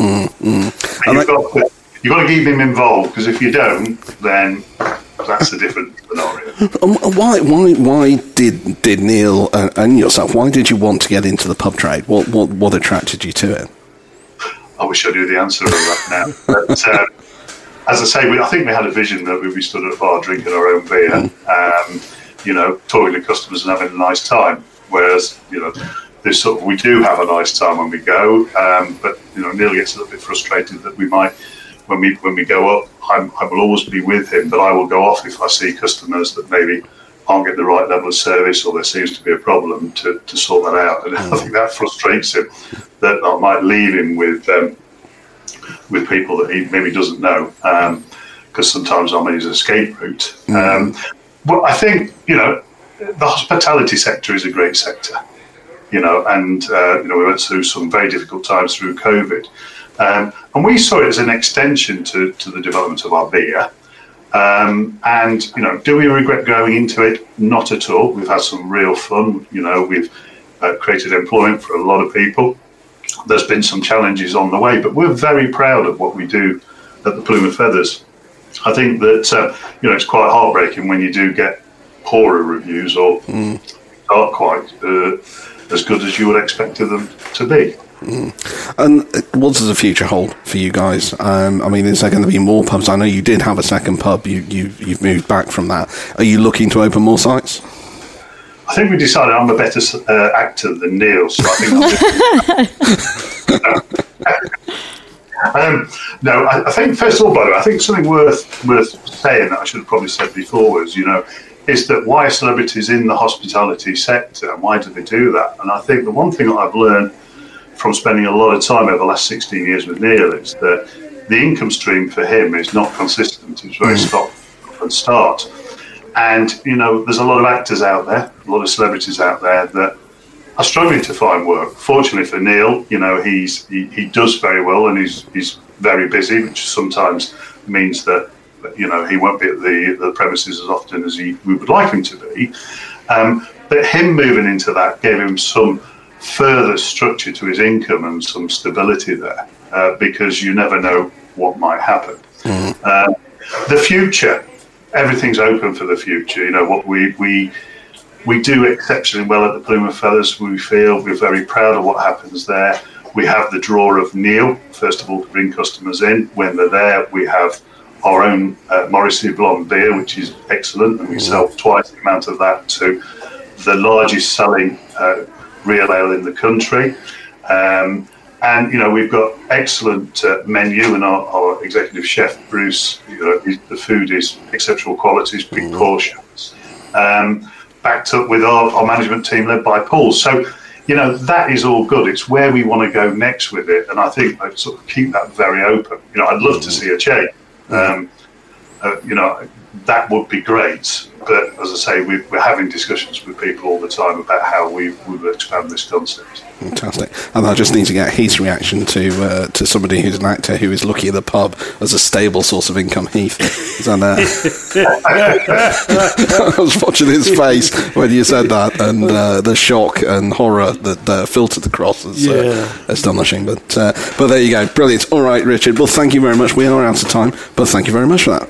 You've got to keep him involved, because if you don't, then that's a different scenario. Why did Neil and yourself? Why did you want to get into the pub trade? What attracted you to it? I wish I knew the answer to that now. But as I say, I think we had a vision that we'd be stood at a bar drinking our own beer, you know, talking to customers and having a nice time. Whereas, you know, we do have a nice time when we go, but you know, Neil gets a little bit frustrated that we might. When we go up, I will always be with him, but I will go off if I see customers that maybe aren't getting the right level of service, or there seems to be a problem to sort that out. And I think that frustrates him, that I might leave him with people that he maybe doesn't know, because sometimes I'm his escape route. But I think, you know, the hospitality sector is a great sector, you know, and you know, we went through some very difficult times through COVID. And we saw it as an extension to the development of our beer. And, you know, do we regret going into it? Not at all. We've had some real fun. You know, we've created employment for a lot of people. There's been some challenges on the way, but we're very proud of what we do at the Plume of Feathers. I think that, you know, it's quite heartbreaking when you do get poorer reviews, or aren't quite as good as you would expect them to be. And what does the future hold for you guys? I mean, is there going to be more pubs? I know you did have a second pub. You've moved back from that. Are you looking to open more sites? I think we decided I'm a better actor than Neil, so I think no, I think, first of all, by the way, I think something worth saying that I should have probably said before was, you know, is that why are celebrities in the hospitality sector, and why do they do that? And I think the one thing that I've learned from spending a lot of time over the last 16 years with Neil is that the income stream for him is not consistent. It's very stop and start. And, you know, there's a lot of actors out there, a lot of celebrities out there that are struggling to find work. Fortunately for Neil, you know, he does very well, and he's very busy, which sometimes means that, you know, he won't be at the premises as often as we would like him to be. But him moving into that gave him some further structure to his income and some stability there, because you never know what might happen. The future, everything's open for the future. You know, what we do exceptionally well at the Plume of Feathers. We feel we're very proud of what happens there. We have the draw of Neil, first of all, to bring customers in. When they're there, we have our own Morrissey Blonde beer, which is excellent, and we sell twice the amount of that to the largest selling real ale in the country. And, you know, we've got excellent menu, and our executive chef, Bruce, you know, the food is exceptional qualities, big portions, backed up with our management team led by Paul. So, you know, that is all good. It's where we want to go next with it. And I think I sort of keep that very open. You know, I'd love to see a change. You know, that would be great. But as I say, we're having discussions with people all the time about how we would expand this concept. Fantastic. And I just need to get Heath's reaction to somebody who's an actor who is looking at the pub as a stable source of income. Heath, is that I was watching his face when you said that, and the shock and horror that filtered across is astonishing. But there you go. Brilliant. All right, Richard. Well, thank you very much. We are out of time, but thank you very much for that.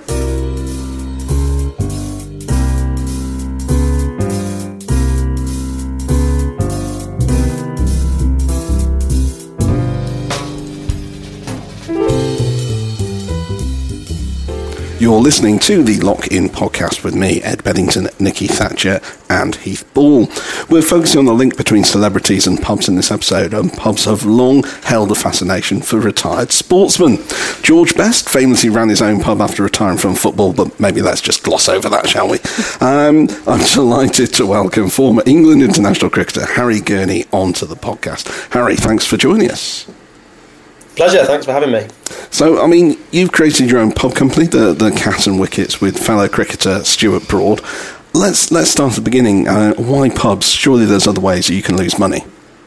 You're listening to the Lock-In podcast with me, Ed Beddington, Nikki Thatcher and Heath Ball. We're focusing on the link between celebrities and pubs in this episode, and pubs have long held a fascination for retired sportsmen. George Best famously ran his own pub after retiring from football, but maybe let's just gloss over that, shall we? I'm delighted to welcome former England international cricketer Harry Gurney onto the podcast. Harry, thanks for joining us. Pleasure, thanks for having me. So, I mean, you've created your own pub company, the Cat and Wickets, with fellow cricketer Stuart Broad. Let's start at the beginning. Why pubs? Surely there's other ways that you can lose money.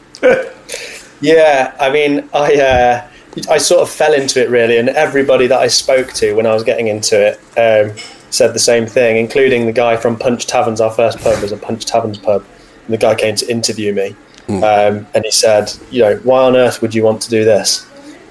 Yeah, I mean, I sort of fell into it, really, and everybody that I spoke to when I was getting into it said the same thing, including the guy from Punch Taverns. Our first pub was a Punch Taverns pub, and the guy came to interview me, and he said, why on earth would you want to do this?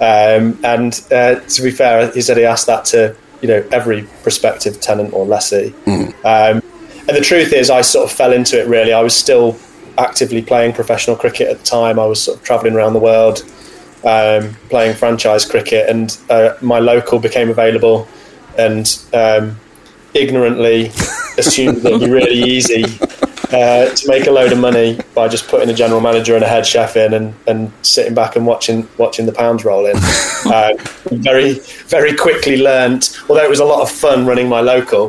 To be fair, he said he asked that to every prospective tenant or lessee. And the truth is, I sort of fell into it, really. I was still actively playing professional cricket at the time. I was sort of travelling around the world, playing franchise cricket, and my local became available, and ignorantly assumed that it'd be really easy to make a load of money by just putting a general manager and a head chef in and sitting back and watching the pounds roll in. Very, very quickly learnt, although it was a lot of fun running my local,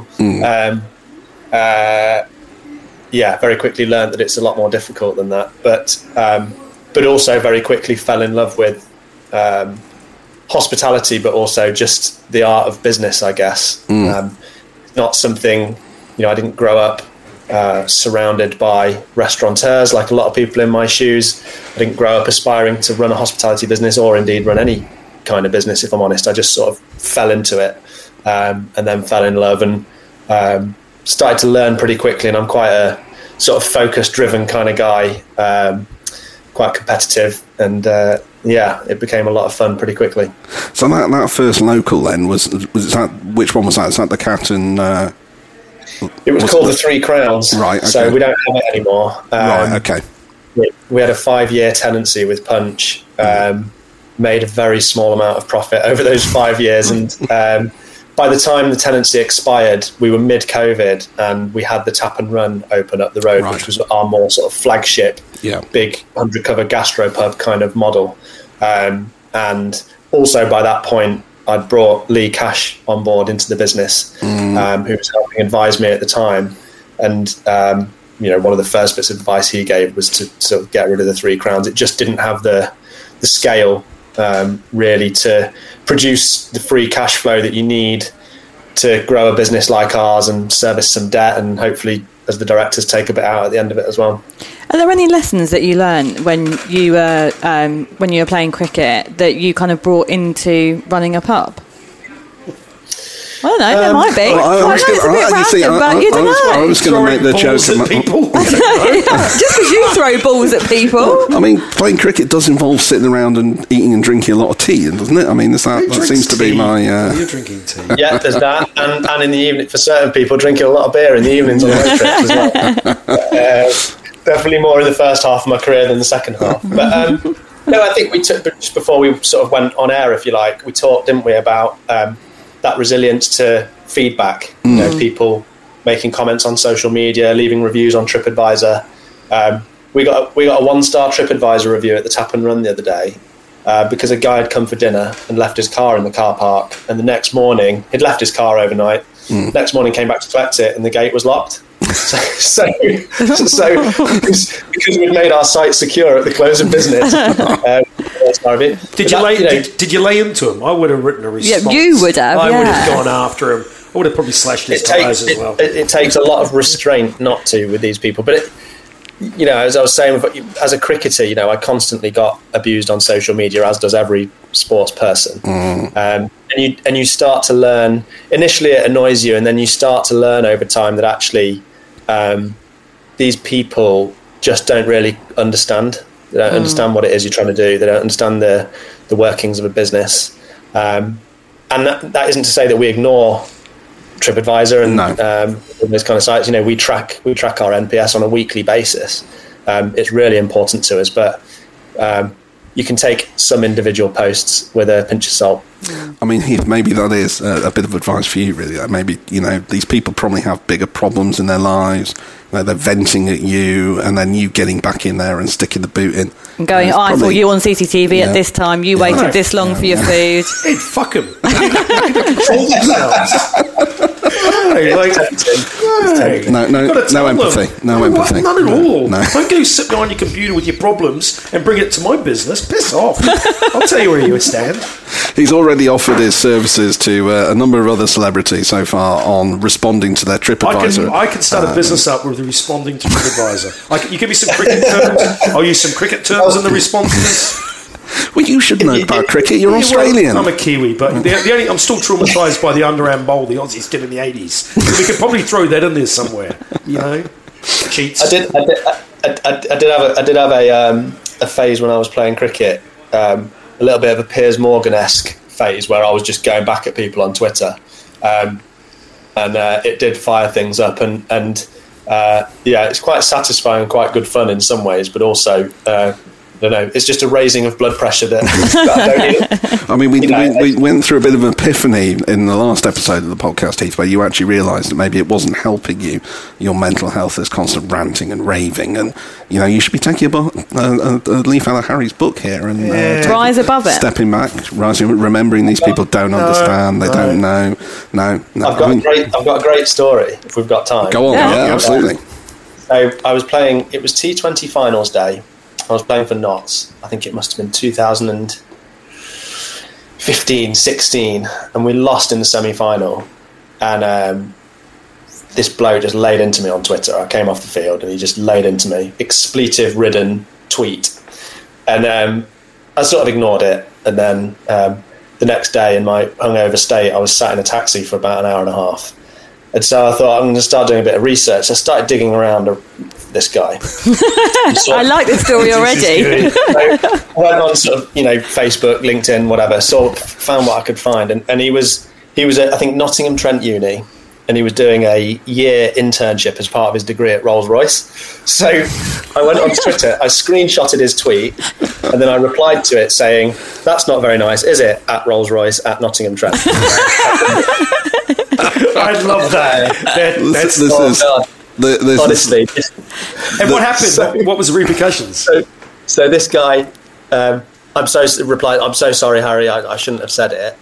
very quickly learnt that it's a lot more difficult than that. But also very quickly fell in love with hospitality, but also just the art of business, I guess. Not something, I didn't grow up surrounded by restaurateurs like a lot of people in my shoes. I didn't grow up aspiring to run a hospitality business or indeed run any kind of business, if I'm honest. I just sort of fell into it and then fell in love and started to learn pretty quickly. And I'm quite a sort of focus driven kind of guy, quite competitive, and it became a lot of fun pretty quickly. So that first local then was that, which one was that? Is that the Cat and it was called the Three Crowns, right? Okay. So we don't have it anymore. Right, okay. We had a 5-year tenancy with Punch. Made a very small amount of profit over those 5 years, and by the time the tenancy expired, we were mid-COVID, and we had the Tap and Run open up the road, right, which was our more sort of flagship, big 100-cover gastropub kind of model. And also by that point, I'd brought Lee Cash on board into the business, who was helping advise me at the time. And, one of the first bits of advice he gave was to sort of get rid of the Three Crowns. It just didn't have the scale, really, to produce the free cash flow that you need to grow a business like ours and service some debt, and hopefully, as the directors, take a bit out at the end of it as well. Are there any lessons that you learned when you were playing cricket that you kind of brought into running a pub? I don't know, there might be. I know it's a bit random, but you don't know. I was going to make the joke at people. Just because you throw balls at people. I mean, playing cricket does involve sitting around and eating and drinking a lot of tea, doesn't it? I mean, that seems to be my... You're drinking tea. Yeah, there's that. And in the evening, for certain people, drinking a lot of beer in the evenings on road trips as well. Definitely more in the first half of my career than the second half. But no, I think we took, just before we sort of went on air, if you like, we talked, didn't we, about that resilience to feedback. People making comments on social media, leaving reviews on TripAdvisor. We got a 1-star TripAdvisor review at the Tap and Run the other day because a guy had come for dinner and left his car in the car park, and the next morning he'd left his car overnight. Next morning came back to collect it and the gate was locked. So because we'd made our site secure at the close of business. Did you lay into him? I would have written a response. Yeah, you would have. I would have gone after him. I would have probably slashed his tires as well. It takes a lot of restraint not to with these people. But, as I was saying, as a cricketer, I constantly got abused on social media, as does every sports person. And you start to learn, initially it annoys you, and then you start to learn over time that actually these people just don't really understand. They don't understand what it is you're trying to do. They don't understand the workings of a business. And that isn't to say that we ignore TripAdvisor and those kind of sites. We track our NPS on a weekly basis. It's really important to us, but you can take some individual posts with a pinch of salt. I mean, Heath, maybe that is a bit of advice for you, really. Maybe, these people probably have bigger problems in their lives. They're venting at you, and then you getting back in there and sticking the boot in. And going, I saw you on CCTV at this time. You waited this long for your food. Hey, fuck them. Control themselves. No empathy. No empathy. None at all. No. Don't go sit behind your computer with your problems and bring it to my business. Piss off. I'll tell you where you stand. He's already offered his services to a number of other celebrities so far on responding to their TripAdvisor. I can start a business up with responding to TripAdvisor. You give me some cricket terms. I'll use some cricket terms in the responses. Well, you should know about cricket. You're Australian. I'm a Kiwi, but I'm still traumatised by the underhand bowl the Aussies did in the 80s. We could probably throw that in there somewhere. Cheats. I did have a phase when I was playing cricket, a little bit of a Piers Morgan-esque phase where I was just going back at people on Twitter, and it did fire things up, and it's quite satisfying and quite good fun in some ways, but also I don't know, it's just a raising of blood pressure that I don't need. I mean, we went through a bit of an epiphany in the last episode of the podcast, Heath, where you actually realised that maybe it wasn't helping you, your mental health, this constant ranting and raving, and you should be taking a leaf out of Harry's book here and rise above it, stepping back, remembering these people don't understand, they don't know. No, I've got a great story if we've got time. Go on, yeah absolutely. So I was playing. It was T20 finals day. I was playing for Notts. I think it must have been 2015, 16, and we lost in the semi-final. And this bloke just laid into me on Twitter. I came off the field and he just laid into me, expletive-ridden tweet. And I sort of ignored it. And then the next day in my hungover state, I was sat in a taxi for about an hour and a half. And so I thought, I'm going to start doing a bit of research. I started digging around this guy. I like this story already. So I went on sort of, Facebook, LinkedIn, whatever, found what I could find. And he was at, I think, Nottingham Trent Uni, and he was doing a year internship as part of his degree at Rolls-Royce. So I went on Twitter, I screenshotted his tweet, and then I replied to it saying, that's not very nice, is it? At Rolls-Royce, at Nottingham Trent. I love that. Honestly. And what happened? What was the repercussions? So this guy, replied, I'm so sorry, Harry, I shouldn't have said it.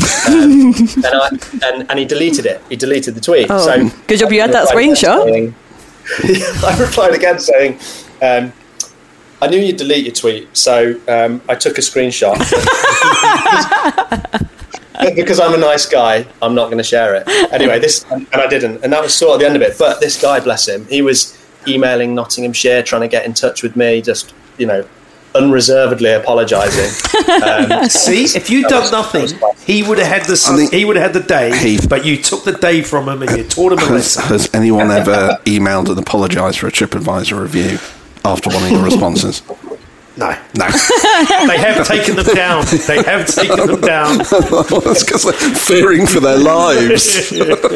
And he deleted it. He deleted the tweet. Oh, so good job you had that screenshot. I replied again saying, I knew you'd delete your tweet, so I took a screenshot. Because I'm a nice guy, I'm not going to share it. Anyway, and I didn't, and that was sort of the end of it. But this guy, bless him, he was emailing Nottinghamshire, trying to get in touch with me, just, unreservedly apologising. See, if you'd done nothing, he would have had the day, but you took the day from him and you taught him a lesson. Has anyone ever emailed and apologised for a TripAdvisor review after one of your responses? No. They have taken them down. That's because they're fearing for their lives.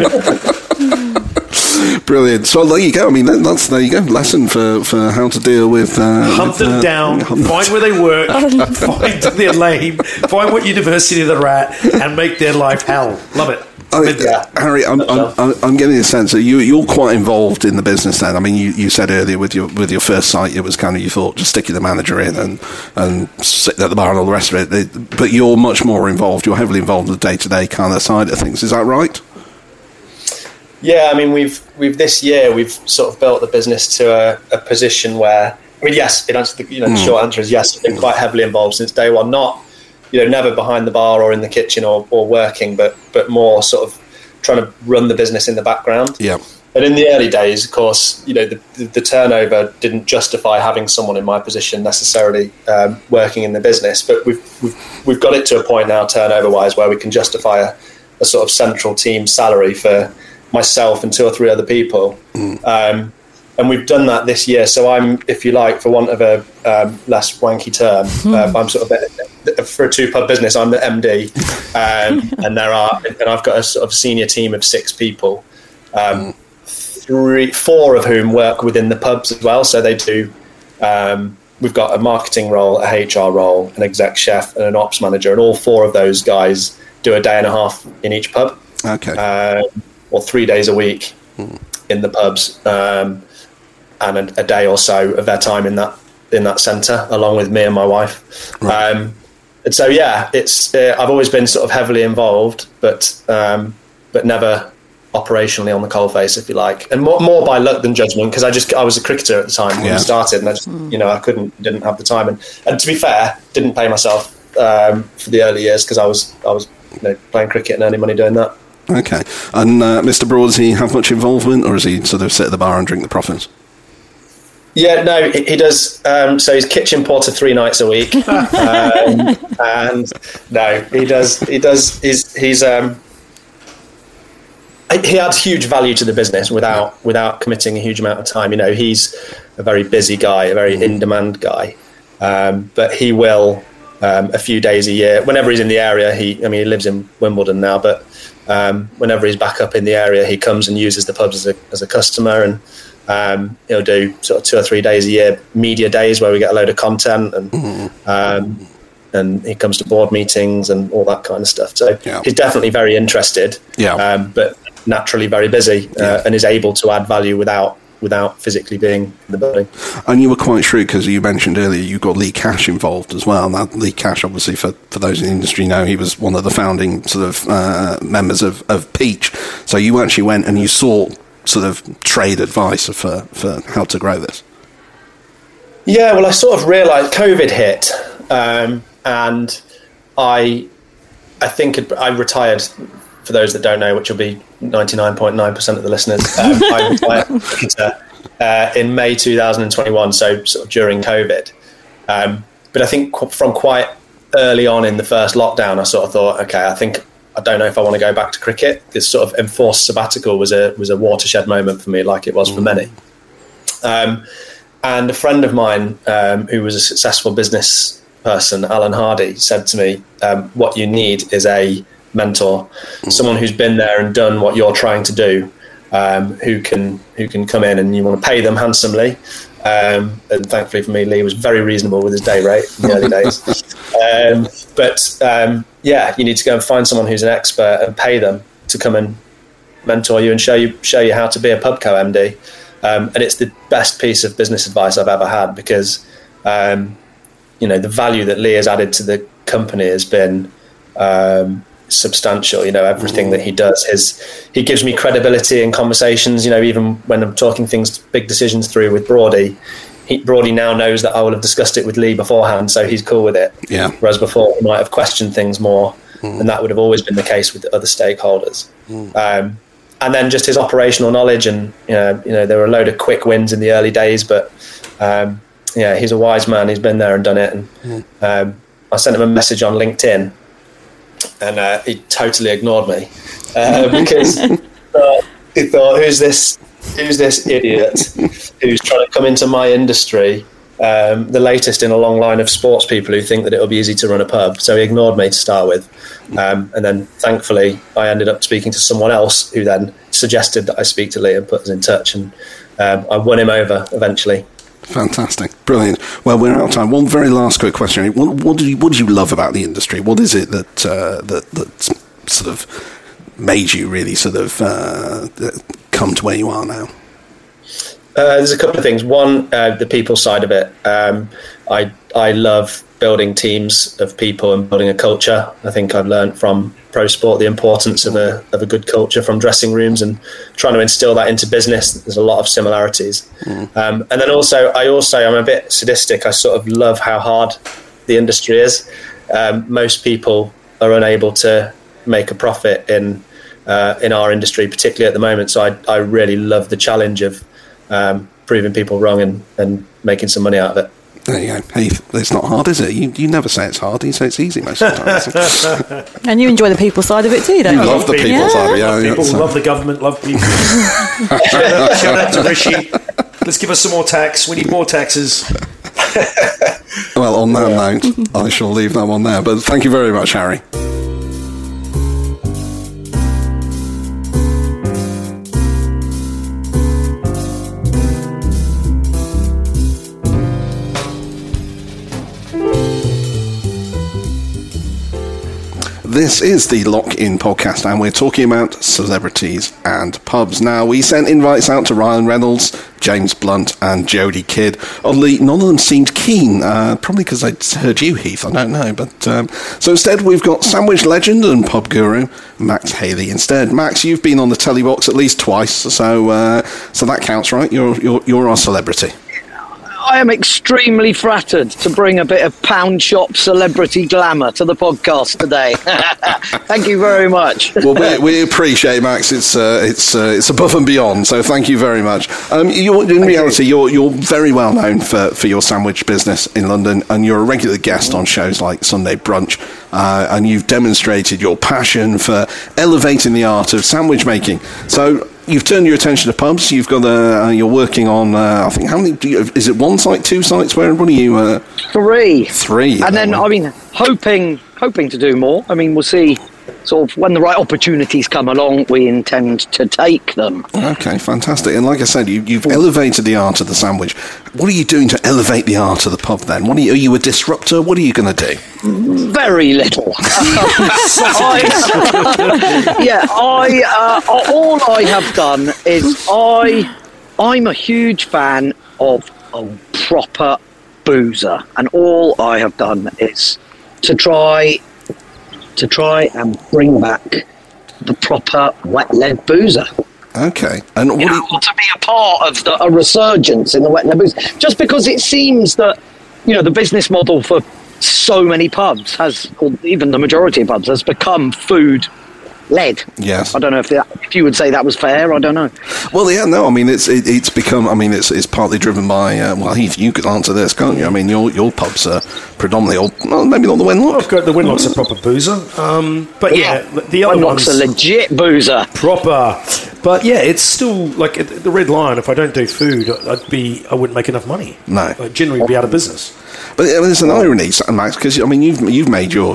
Brilliant. So there you go. I mean, there you go. Lesson for how to deal with... hunt them down, find where they work, find their lane, find what university they're at, and make their life hell. Love it. Harry, I'm getting a sense that you're quite involved in the business then. I mean, you said earlier with your first site, it was kind of, you thought just sticking the manager in and sitting at the bar and all the rest of it. But you're much more involved. You're heavily involved in the day-to-day kind of side of things. Is that right? Yeah, I mean, we've this year we've sort of built the business to a position where, I mean, yes, the short answer is yes. I've been quite heavily involved since day one. Not, never behind the bar or in the kitchen or working, but more sort of trying to run the business in the background. Yeah. And in the early days, of course, you know, the turnover didn't justify having someone in my position necessarily working in the business. But we've got it to a point now, turnover-wise, where we can justify a sort of central team salary for myself and 2 or 3 other people. And we've done that this year. So I'm, if you like, for want of a less wanky term, I'm sort of, for a 2-pub business, I'm the MD. And I've got a sort of senior team of 6 people. 4 of whom work within the pubs as well. So they do, we've got a marketing role, a HR role, an exec chef and an ops manager. And all 4 of those guys do a day and a half in each pub. Okay. Or 3 days a week in the pubs. And a day or so of their time in that centre, along with me and my wife. Right. And so, yeah, it's I've always been sort of heavily involved, but never operationally on the coalface, if you like, and more by luck than judgment, because I was a cricketer at the time when we started, and I just didn't have the time, and to be fair, didn't pay myself for the early years because I was playing cricket and earning money doing that. Okay, and Mr. Broad, does he have much involvement, or does he sort of sit at the bar and drink the profits? Yeah, no, he does. So he's kitchen porter 3 nights a week, and no, he does. He adds huge value to the business without committing a huge amount of time. You know, he's a very busy guy, a very in-demand guy, but he will a few days a year, whenever he's in the area. He lives in Wimbledon now, but whenever he's back up in the area, he comes and uses the pubs as a customer, and he'll do sort of 2 or 3 days a year media days where we get a load of content, and he comes to board meetings and all that kind of stuff. So he's definitely very interested, but naturally very busy, and is able to add value without physically being in the building. And you were quite shrewd, because you mentioned earlier you got Lee Cash involved as well. Now, Lee Cash, obviously, for those in the industry know, he was one of the founding sort of members of Peach. So you actually went and you sought sort of trade advice for how to grow this. Yeah, well, I sort of realised COVID hit, and I think I retired. For those that don't know, which will be 99.9% of the listeners, I retired in May 2021, so sort of during COVID. But I think from quite early on in the first lockdown, I sort of thought, okay, I don't know if I want to go back to cricket. This sort of enforced sabbatical was a watershed moment for me, like it was for many. And a friend of mine who was a successful business person, Alan Hardy, said to me, what you need is a mentor, someone who's been there and done what you're trying to do, who can come in, and you want to pay them handsomely. And thankfully for me, Lee was very reasonable with his day rate in the early days. But you need to go and find someone who's an expert and pay them to come and mentor you and show you how to be a Pubco MD. And it's the best piece of business advice I've ever had, because the value that Lee has added to the company has been substantial. Everything that he does, he gives me credibility in conversations. Even when I'm talking big decisions through with Broady, Broady now knows that I will have discussed it with Lee beforehand, so he's cool with it. Yeah. Whereas before, he might have questioned things more, and that would have always been the case with the other stakeholders. And then just his operational knowledge, and there were a load of quick wins in the early days, but he's a wise man. He's been there and done it. And I sent him a message on LinkedIn, and he totally ignored me because he thought, who's this idiot who's trying to come into my industry, the latest in a long line of sports people who think that it'll be easy to run a pub. So he ignored me to start with, and then thankfully I ended up speaking to someone else who then suggested that I speak to Lee and put us in touch, and I won him over eventually. Fantastic, brilliant. Well, we're out of time. One very last quick question: what do you love about the industry? What is it that sort of made you really sort of come to where you are now? There's a couple of things. One, the people side of it. I love building teams of people and building a culture. I think I've learned from pro sport the importance of a good culture from dressing rooms, and trying to instill that into business. There's a lot of similarities. And then also I'm a bit sadistic. I sort of love how hard the industry is. Most people are unable to make a profit in in our industry, particularly at the moment. So I really love the challenge of proving people wrong and making some money out of it. There you go. Hey, it's not hard, is it? You never say it's hard. You say it's easy most of the time. And you enjoy the people side of it too, don't you? You love the people side. People love the government, love people. Shout out to Rishi. Let's give us some more tax. We need more taxes. Well, on that note, I shall leave that one there. But thank you very much, Harry. This is the Lock-In podcast, and we're talking about celebrities and pubs. Now, we sent invites out to Ryan Reynolds, James Blunt, and Jodie Kidd. Oddly, none of them seemed keen, probably because they'd heard you, Heath, I don't know. But so instead, we've got sandwich legend and pub guru, Max Haley, instead. Max, you've been on the telly box at least twice, so that counts, right? You're our celebrity. I am extremely flattered to bring a bit of pound shop celebrity glamour to the podcast today. Thank you very much. Well, we appreciate it, Max. It's above and beyond. So thank you very much. In reality, you're very well known for your sandwich business in London, and you're a regular guest on shows like Sunday Brunch. And you've demonstrated your passion for elevating the art of sandwich making. So you've turned your attention to pubs. You've got you're working on I think how many? Is it one site, two sites? Where? What are you? Three. And then hoping to do more. We'll see. Sort of when the right opportunities come along, we intend to take them. Okay, fantastic. And like I said, you've elevated the art of the sandwich. What are you doing to elevate the art of the pub then? Are you a disruptor? What are you going to do? Very little. All I have done is I'm a huge fan of a proper boozer, and all I have done is to try and bring back the proper wet lead boozer. Okay. And to be a part of a resurgence in the wet lead boozer. Just because it seems that, the business model for so many pubs or even the majority of pubs, has become food led. Yes. I don't know if you would say that was fair. I don't know. Well, yeah, no. It's become. It's partly driven by. Heath, you could answer this, can't you? Your pubs are predominantly, maybe not the Wenlock. I've got the Wenlock's a proper boozer, but the other one's a legit boozer. Proper, but it's still like the Red Lion. If I don't do food, I wouldn't make enough money. No, I'd generally be out of business. But there's an irony, Max, because you've made your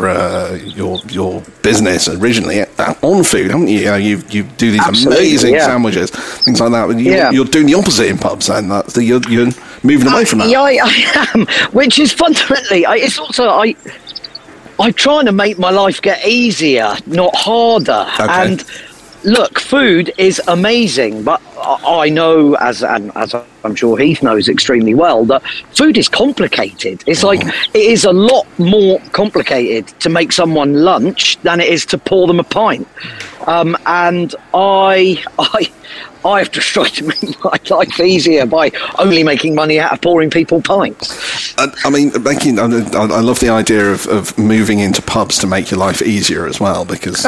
business originally on food, haven't you? You do these amazing sandwiches, things like that. But you're doing the opposite in pubs, then. You're moving away from that. Yeah, I am. Which is fundamentally, it's also I'm trying to make my life get easier, not harder. Okay. And look, food is amazing, but I know, as I'm sure Heath knows extremely well, that food is complicated. It's like it is a lot more complicated to make someone lunch than it is to pour them a pint. And I have to try to make my life easier by only making money out of pouring people pints. I love the idea of moving into pubs to make your life easier as well, because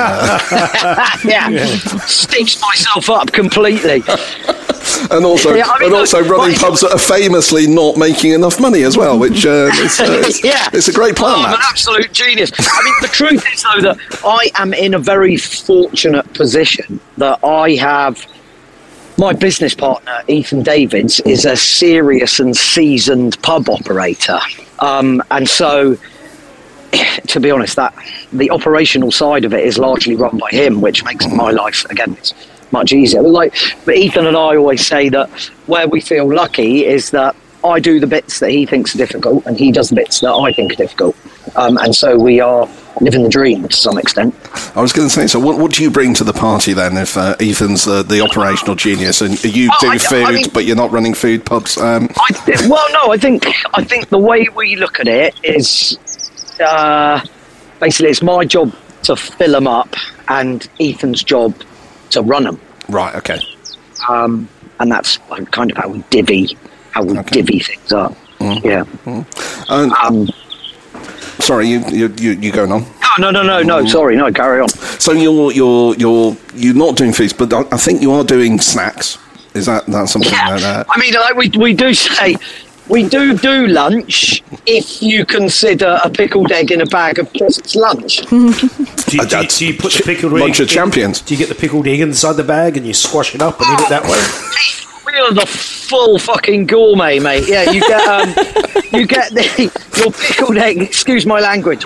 stitched myself up completely. And also running pubs that are famously not making enough money as well, which it's a great plan. I'm an absolute genius. The truth is, though, that I am in a very fortunate position that I have. My business partner, Ethan Davids, is a serious and seasoned pub operator. And so, to be honest, that the operational side of it is largely run by him, which makes my life, again, it's much easier. But Ethan and I always say that where we feel lucky is that I do the bits that he thinks are difficult, and he does the bits that I think are difficult. And so we are living the dream to some extent. I was going to say, so what do you bring to the party then if Ethan's the operational genius and you do food but you're not running food pubs? I think the way we look at it is basically it's my job to fill them up and Ethan's job to run them. Right, okay. And that's kind of how we divvy things up. Yeah. Sorry, you going on? No. Sorry, no. Carry on. So you're not doing feast, but I think you are doing snacks. Is that something? Yeah. I mean, like we do say. We do lunch if you consider a pickled egg in a bag of crisps lunch. Do you put the pickled egg? Bunch of champions. Do you get the pickled egg inside the bag and you squash it up and eat it that way? We are the full fucking gourmet, mate. Yeah, you get your pickled egg. Excuse my language.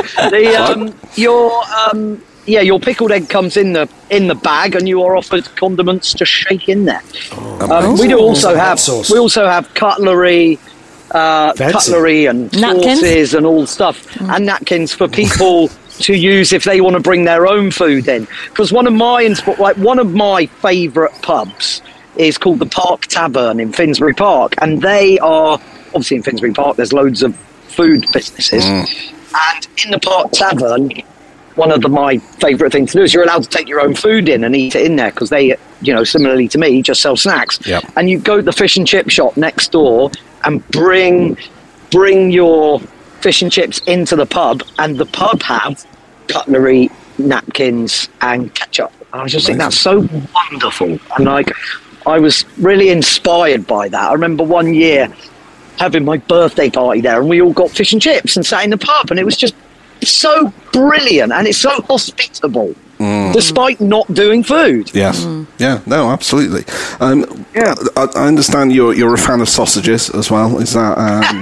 Your pickled egg comes in the bag, and you are offered condiments to shake in there. We also have cutlery. Cutlery and sauces and all stuff, and napkins for people to use if they want to bring their own food in. Because one of my favourite pubs is called the Park Tavern in Finsbury Park, and they are obviously in Finsbury Park. There's loads of food businesses, and in the Park Tavern, one of my favourite things to do is you're allowed to take your own food in and eat it in there, because they, similarly to me, just sell snacks. Yep. And you go to the fish and chip shop next door and bring your fish and chips into the pub, and the pub have cutlery, napkins, and ketchup. And I just think that's so wonderful, and I was really inspired by that. I remember one year having my birthday party there, and we all got fish and chips and sat in the pub, and it was just so brilliant, and it's so hospitable. Despite not doing food. Yes. Yeah, no, absolutely. I understand you're a fan of sausages as well. Is that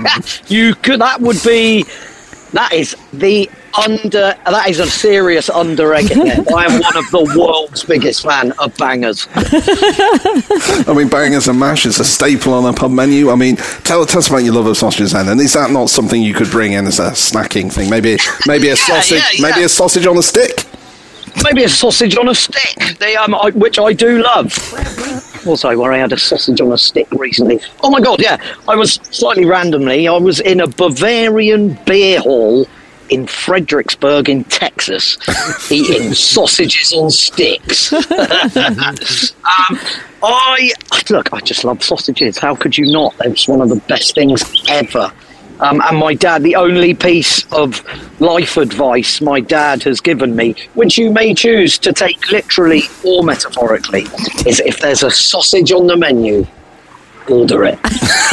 that is a serious under-egging. I am one of the world's biggest fan of bangers. I mean, bangers and mash is a staple on a pub menu. I mean, tell us about your love of sausages then. And is that not something you could bring in as a snacking thing? Maybe a sausage, maybe a sausage on a stick? Maybe a sausage on a stick, which I do love. Also, where I had a sausage on a stick recently. Oh my God, yeah. I was I was in a Bavarian beer hall in Fredericksburg in Texas, eating sausages on sticks. I just love sausages. How could you not? It's one of the best things ever. And my dad, the only piece of life advice my dad has given me, which you may choose to take literally or metaphorically, is if there's a sausage on the menu, order it.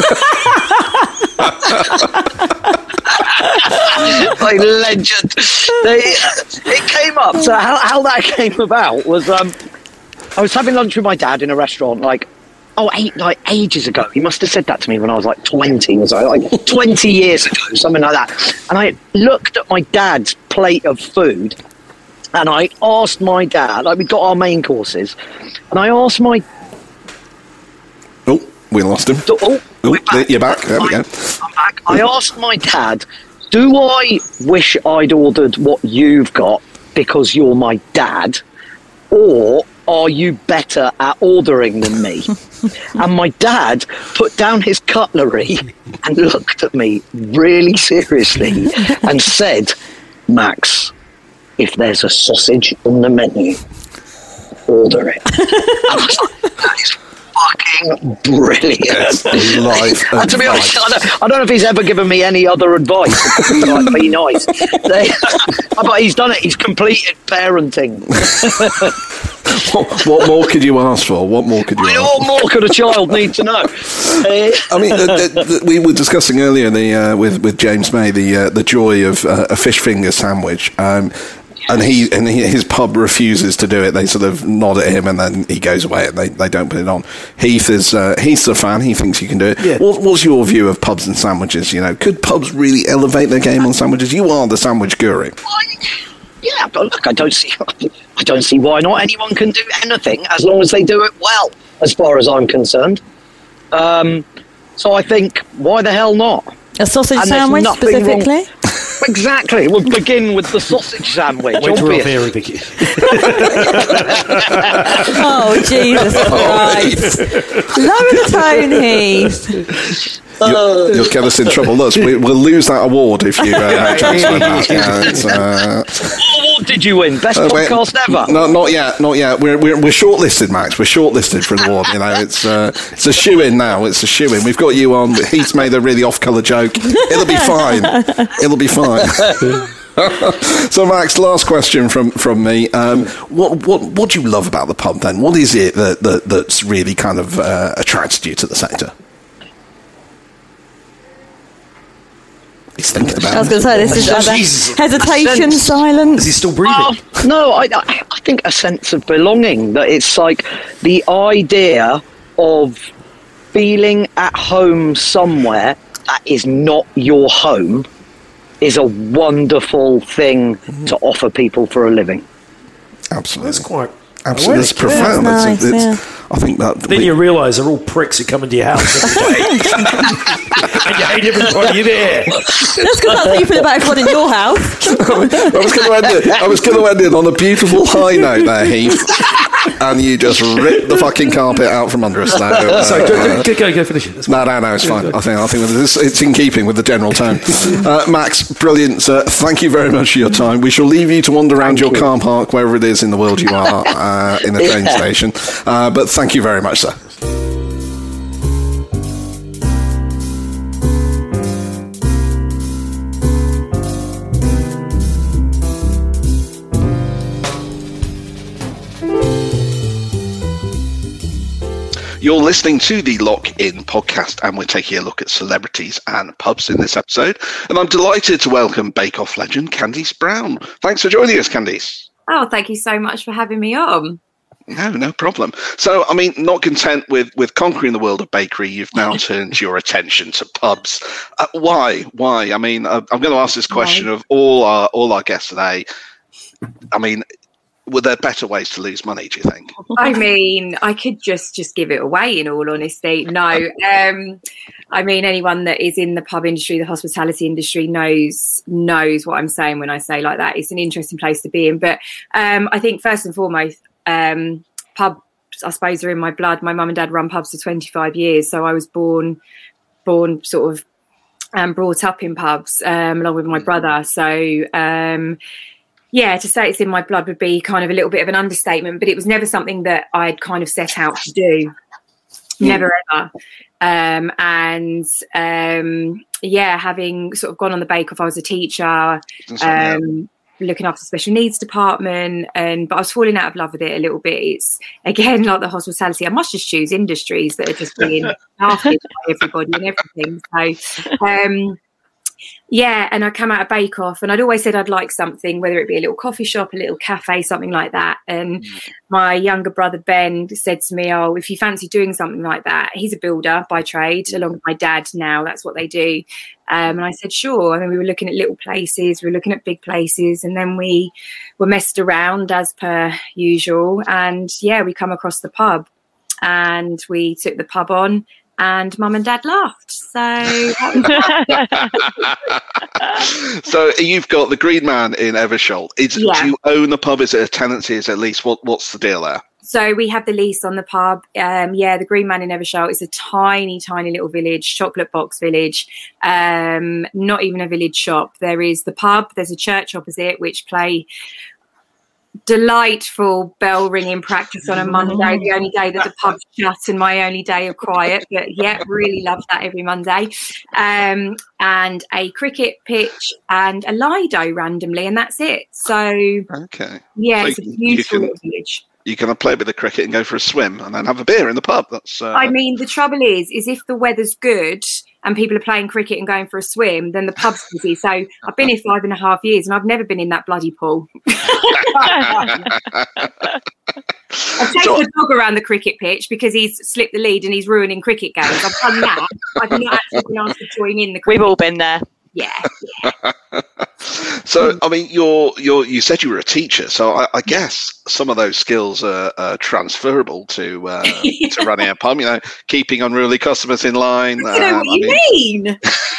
Like legend. It came up. So how that came about was I was having lunch with my dad in a restaurant ages ago. He must have said that to me when I was like 20, like 20 years ago, something like that. And I looked at my dad's plate of food, and I asked my dad, we got our main courses, and I asked my... Oh, we lost him. You're back. There we go. I'm back. I asked my dad, do I wish I'd ordered what you've got because you're my dad, or are you better at ordering than me? And my dad put down his cutlery and looked at me really seriously and said, Max, if there's a sausage on the menu, order it. And I was like, that is fucking brilliant. And to be honest, I don't know if he's ever given me any other advice. Be nice. But he's done it. He's completed parenting. What more could you ask for? What more could a child need to know? I mean, we were discussing earlier with James May the joy of a fish finger sandwich. And his pub refuses to do it. They sort of nod at him, and then he goes away, and they don't put it on. Heath's a fan. He thinks you can do it. Yeah. What's your view of pubs and sandwiches? Could pubs really elevate their game on sandwiches? You are the sandwich guru. Yeah, but look, I don't see why not. Anyone can do anything as long as they do it well, as far as I'm concerned. So I think, why the hell not? A sausage sandwich specifically? Exactly. We'll begin with the sausage sandwich. Oh, Jesus Christ. Lower the tone, Heath. You'll get us in trouble. Look, we'll lose that award if you transfer that. What award did you win? Best podcast ever? No, not yet. We're shortlisted, Max. We're shortlisted for an award. It's a shoe-in now. It's a shoe-in. We've got you on. Heath's made a really off-colour joke. It'll be fine. So, Max, last question from me. What do you love about the pub then? What is it that's really kind of attracted you to the sector? He's thinking about it. I was going to say, this is hesitation, silence. Is he still breathing? No, I think a sense of belonging. That it's like the idea of feeling at home somewhere that is not your home is a wonderful thing to offer people for a living. Absolutely. That's quite... Absolutely, it's profound. That's nice, I think that... Then you realise they're all pricks who come into your house every day. And you hate everybody there. That's because that's how you feel about everyone in your house. I was going to end it on a beautiful high note there, Heath. And you just ripped the fucking carpet out from under us. Sorry, go finish it. No, it's fine. I think it's in keeping with the general tone. Max, brilliant. Thank you very much for your time. We shall leave you to wander around your car park, wherever it is in the world you are, in a train station. But thank you very much, sir. You're listening to the Lock In podcast, and we're taking a look at celebrities and pubs in this episode. And I'm delighted to welcome Bake Off legend Candice Brown. Thanks for joining us, Candice. Oh, thank you so much for having me on. No problem. So, I mean, not content with conquering the world of bakery, you've now turned your attention to pubs. Why? I mean, I'm going to ask this question of all our guests today. I mean, were there better ways to lose money, do you think? I mean, I could just give it away, in all honesty. No. I mean, anyone that is in the pub industry, the hospitality industry knows what I'm saying when I say like that. It's an interesting place to be in. But I think first and foremost, pubs, I suppose, are in my blood. My mum and dad run pubs for 25 years. So I was born sort of brought up in pubs along with my brother. So yeah, to say it's in my blood would be kind of a little bit of an understatement, but it was never something that I'd kind of set out to do. Never ever. Yeah, having sort of gone on the Bake Off, I was a teacher, looking after the special needs department, but I was falling out of love with it a little bit. It's, again, like the hospitality, I must just choose industries that are just being after everybody and everything. So, yeah, and I come out of Bake Off, and I'd always said I'd like something, whether it be a little coffee shop, a little cafe, something like that. And my younger brother, Ben, said to me, oh, if you fancy doing something like that, he's a builder by trade, along with my dad now, that's what they do. And I said, sure. And then we were looking at little places, we were looking at big places, and then we were messed around as per usual. And yeah, we come across the pub, and we took the pub on. And mum and dad laughed. So, so you've got the Green Man in Eversholt. Do you own the pub? Is it a tenancy? Is it a lease? What's the deal there? So we have the lease on the pub. The Green Man in Eversholt is a tiny, tiny little village, chocolate box village. Not even a village shop. There is the pub. There's a church opposite, which play delightful bell ringing practice on a Monday, the only day that the pub's shut and my only day of quiet. But yeah, really love that every Monday. And a cricket pitch and a Lido randomly, and that's it. So okay, yeah, so it's a beautiful village. You can play a bit of cricket and go for a swim and then have a beer in the pub. That's. I mean, the trouble is if the weather's good and people are playing cricket and going for a swim, then the pub's busy. So I've been here 5.5 years and I've never been in that bloody pool. I've taken the dog around the cricket pitch because he's slipped the lead and he's ruining cricket games. I've done that. I've not actually been asked to join in the cricket. We've all been there. Yeah. So, I mean, you said you were a teacher, so I guess some of those skills are transferable to running a pub. You know, keeping unruly customers in line. I know what you mean.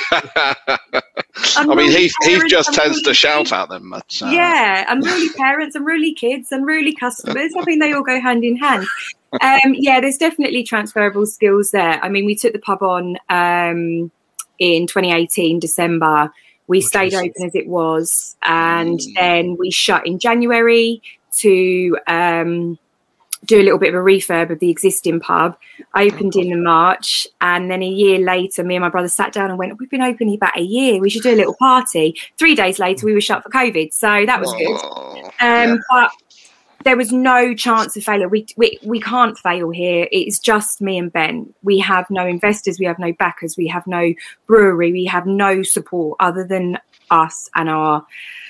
I mean, Heath just tends to shout at them. But, yeah, unruly parents, unruly kids, unruly customers. I mean, they all go hand in hand. There's definitely transferable skills there. I mean, we took the pub on in 2018, December. We stayed open as it was, and then we shut in January to do a little bit of a refurb of the existing pub. Opened in March, and then a year later, me and my brother sat down and went, we've been open about a year, we should do a little party. 3 days later, we were shut for COVID, so that was good. But there was no chance of failure. We can't fail here. It's just me and Ben. We have no investors, we have no backers, we have no brewery, we have no support other than us and our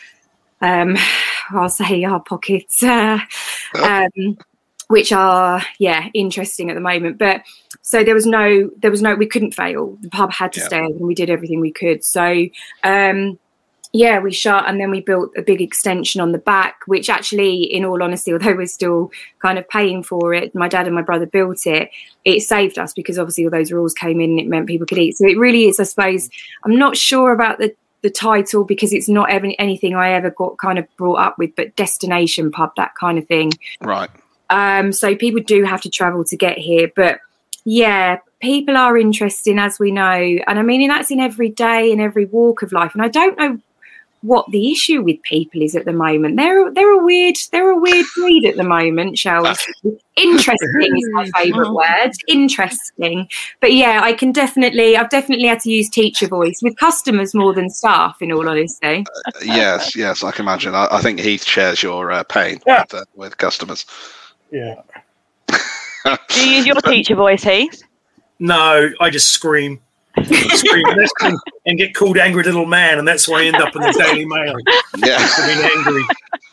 I'll say our pockets, which are interesting at the moment. But so there was no, we couldn't fail. The pub had to stay open. We did everything we could. So we shut, and then we built a big extension on the back, which actually, in all honesty, although we're still kind of paying for it, my dad and my brother built it. It saved us because obviously all those rules came in and it meant people could eat. So it really is, I suppose, I'm not sure about the title because it's not anything I ever got kind of brought up with, but destination pub, that kind of thing. Right. So people do have to travel to get here, but people are interesting, as we know. And I mean, that's in every day and every walk of life. And I don't know what the issue with people is at the moment. They're a weird breed at the moment, shall we say. Interesting is my favourite word. Interesting. But I've definitely had to use teacher voice with customers more than staff, in all honesty. Yes, I can imagine. I think Heath shares your pain with customers. Yeah. Do you use your teacher voice, Heath? No, I just scream and get called angry little man, and that's why I end up in the Daily Mail. Yeah, being angry.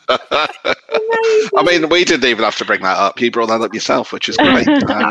I mean, we didn't even have to bring that up. You brought that up yourself, which is great.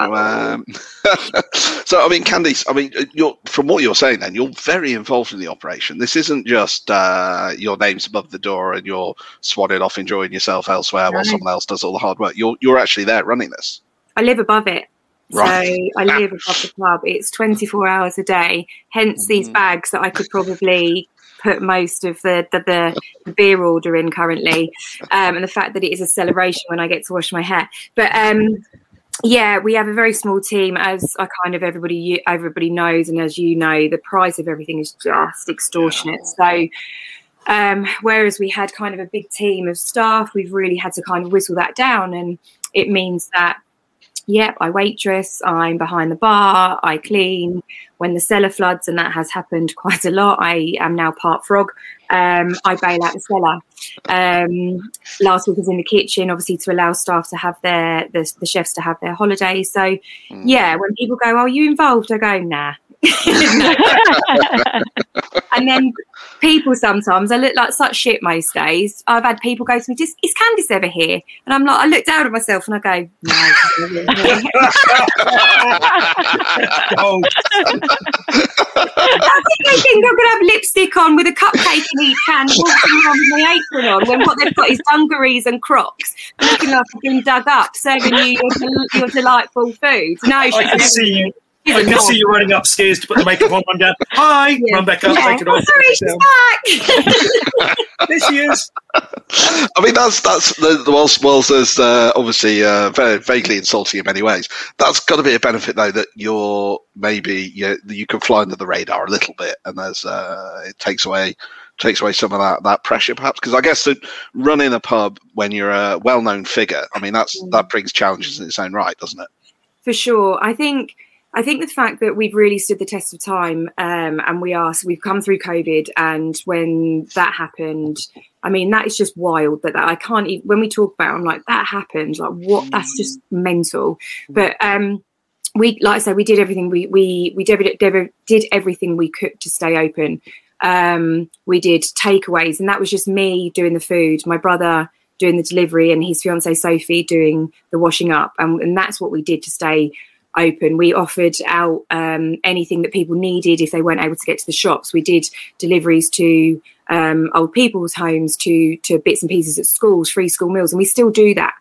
So, I mean, Candice, from what you're saying, then you're very involved in the operation. This isn't just your name's above the door and you're swatted off enjoying yourself elsewhere while someone else does all the hard work. You're actually there running this. I live above it. Right. So I live above the pub. It's 24 hours a day. Hence these bags that I could probably put most of the beer order in currently, and the fact that it is a celebration when I get to wash my hair. But we have a very small team, as everybody knows, and as you know, the price of everything is just extortionate. So whereas we had kind of a big team of staff, we've really had to kind of whistle that down, and it means that I waitress, I'm behind the bar, I clean. When the cellar floods, and that has happened quite a lot, I am now part frog. I bail out the cellar. Last week I was in the kitchen, obviously, to allow staff to have the chefs to have their holiday. So, when people go, "Oh, are you involved?" I go, "Nah." And then people sometimes, I look like such shit most days. I've had people go to me, "Is Candice ever here?" And I'm like, I look down at myself and I go, "No." I think they think I'm going to have lipstick on with a cupcake in each hand, walking around with my apron on, when what they've got is dungarees and Crocs, looking like I've been dug up, serving you your delightful food. No, I can see you. I can see you running upstairs to put the makeup on, run down. Hi, run back up, take it off. Sorry, she's back. There she is. I mean, that's whilst there's obviously very vaguely insulting in many ways. That's got to be a benefit, though, that you're maybe you can fly under the radar a little bit, and there's it takes away some of that pressure, perhaps, because I guess that running a pub when you're a well-known figure, I mean, that brings challenges in its own right, doesn't it? For sure, I think the fact that we've really stood the test of time, and we've come through COVID, and when that happened, I mean, that is just wild. That I can't even, when we talk about it, I'm like, that happened, like what? That's just mental. But we, like I said, we did everything. We did everything we could to stay open. We did takeaways, and that was just me doing the food, my brother doing the delivery, and his fiancée Sophie doing the washing up, and that's what we did to stay open. We offered out anything that people needed if they weren't able to get to the shops. We did deliveries to old people's homes, to bits and pieces at schools, free school meals, and we still do that.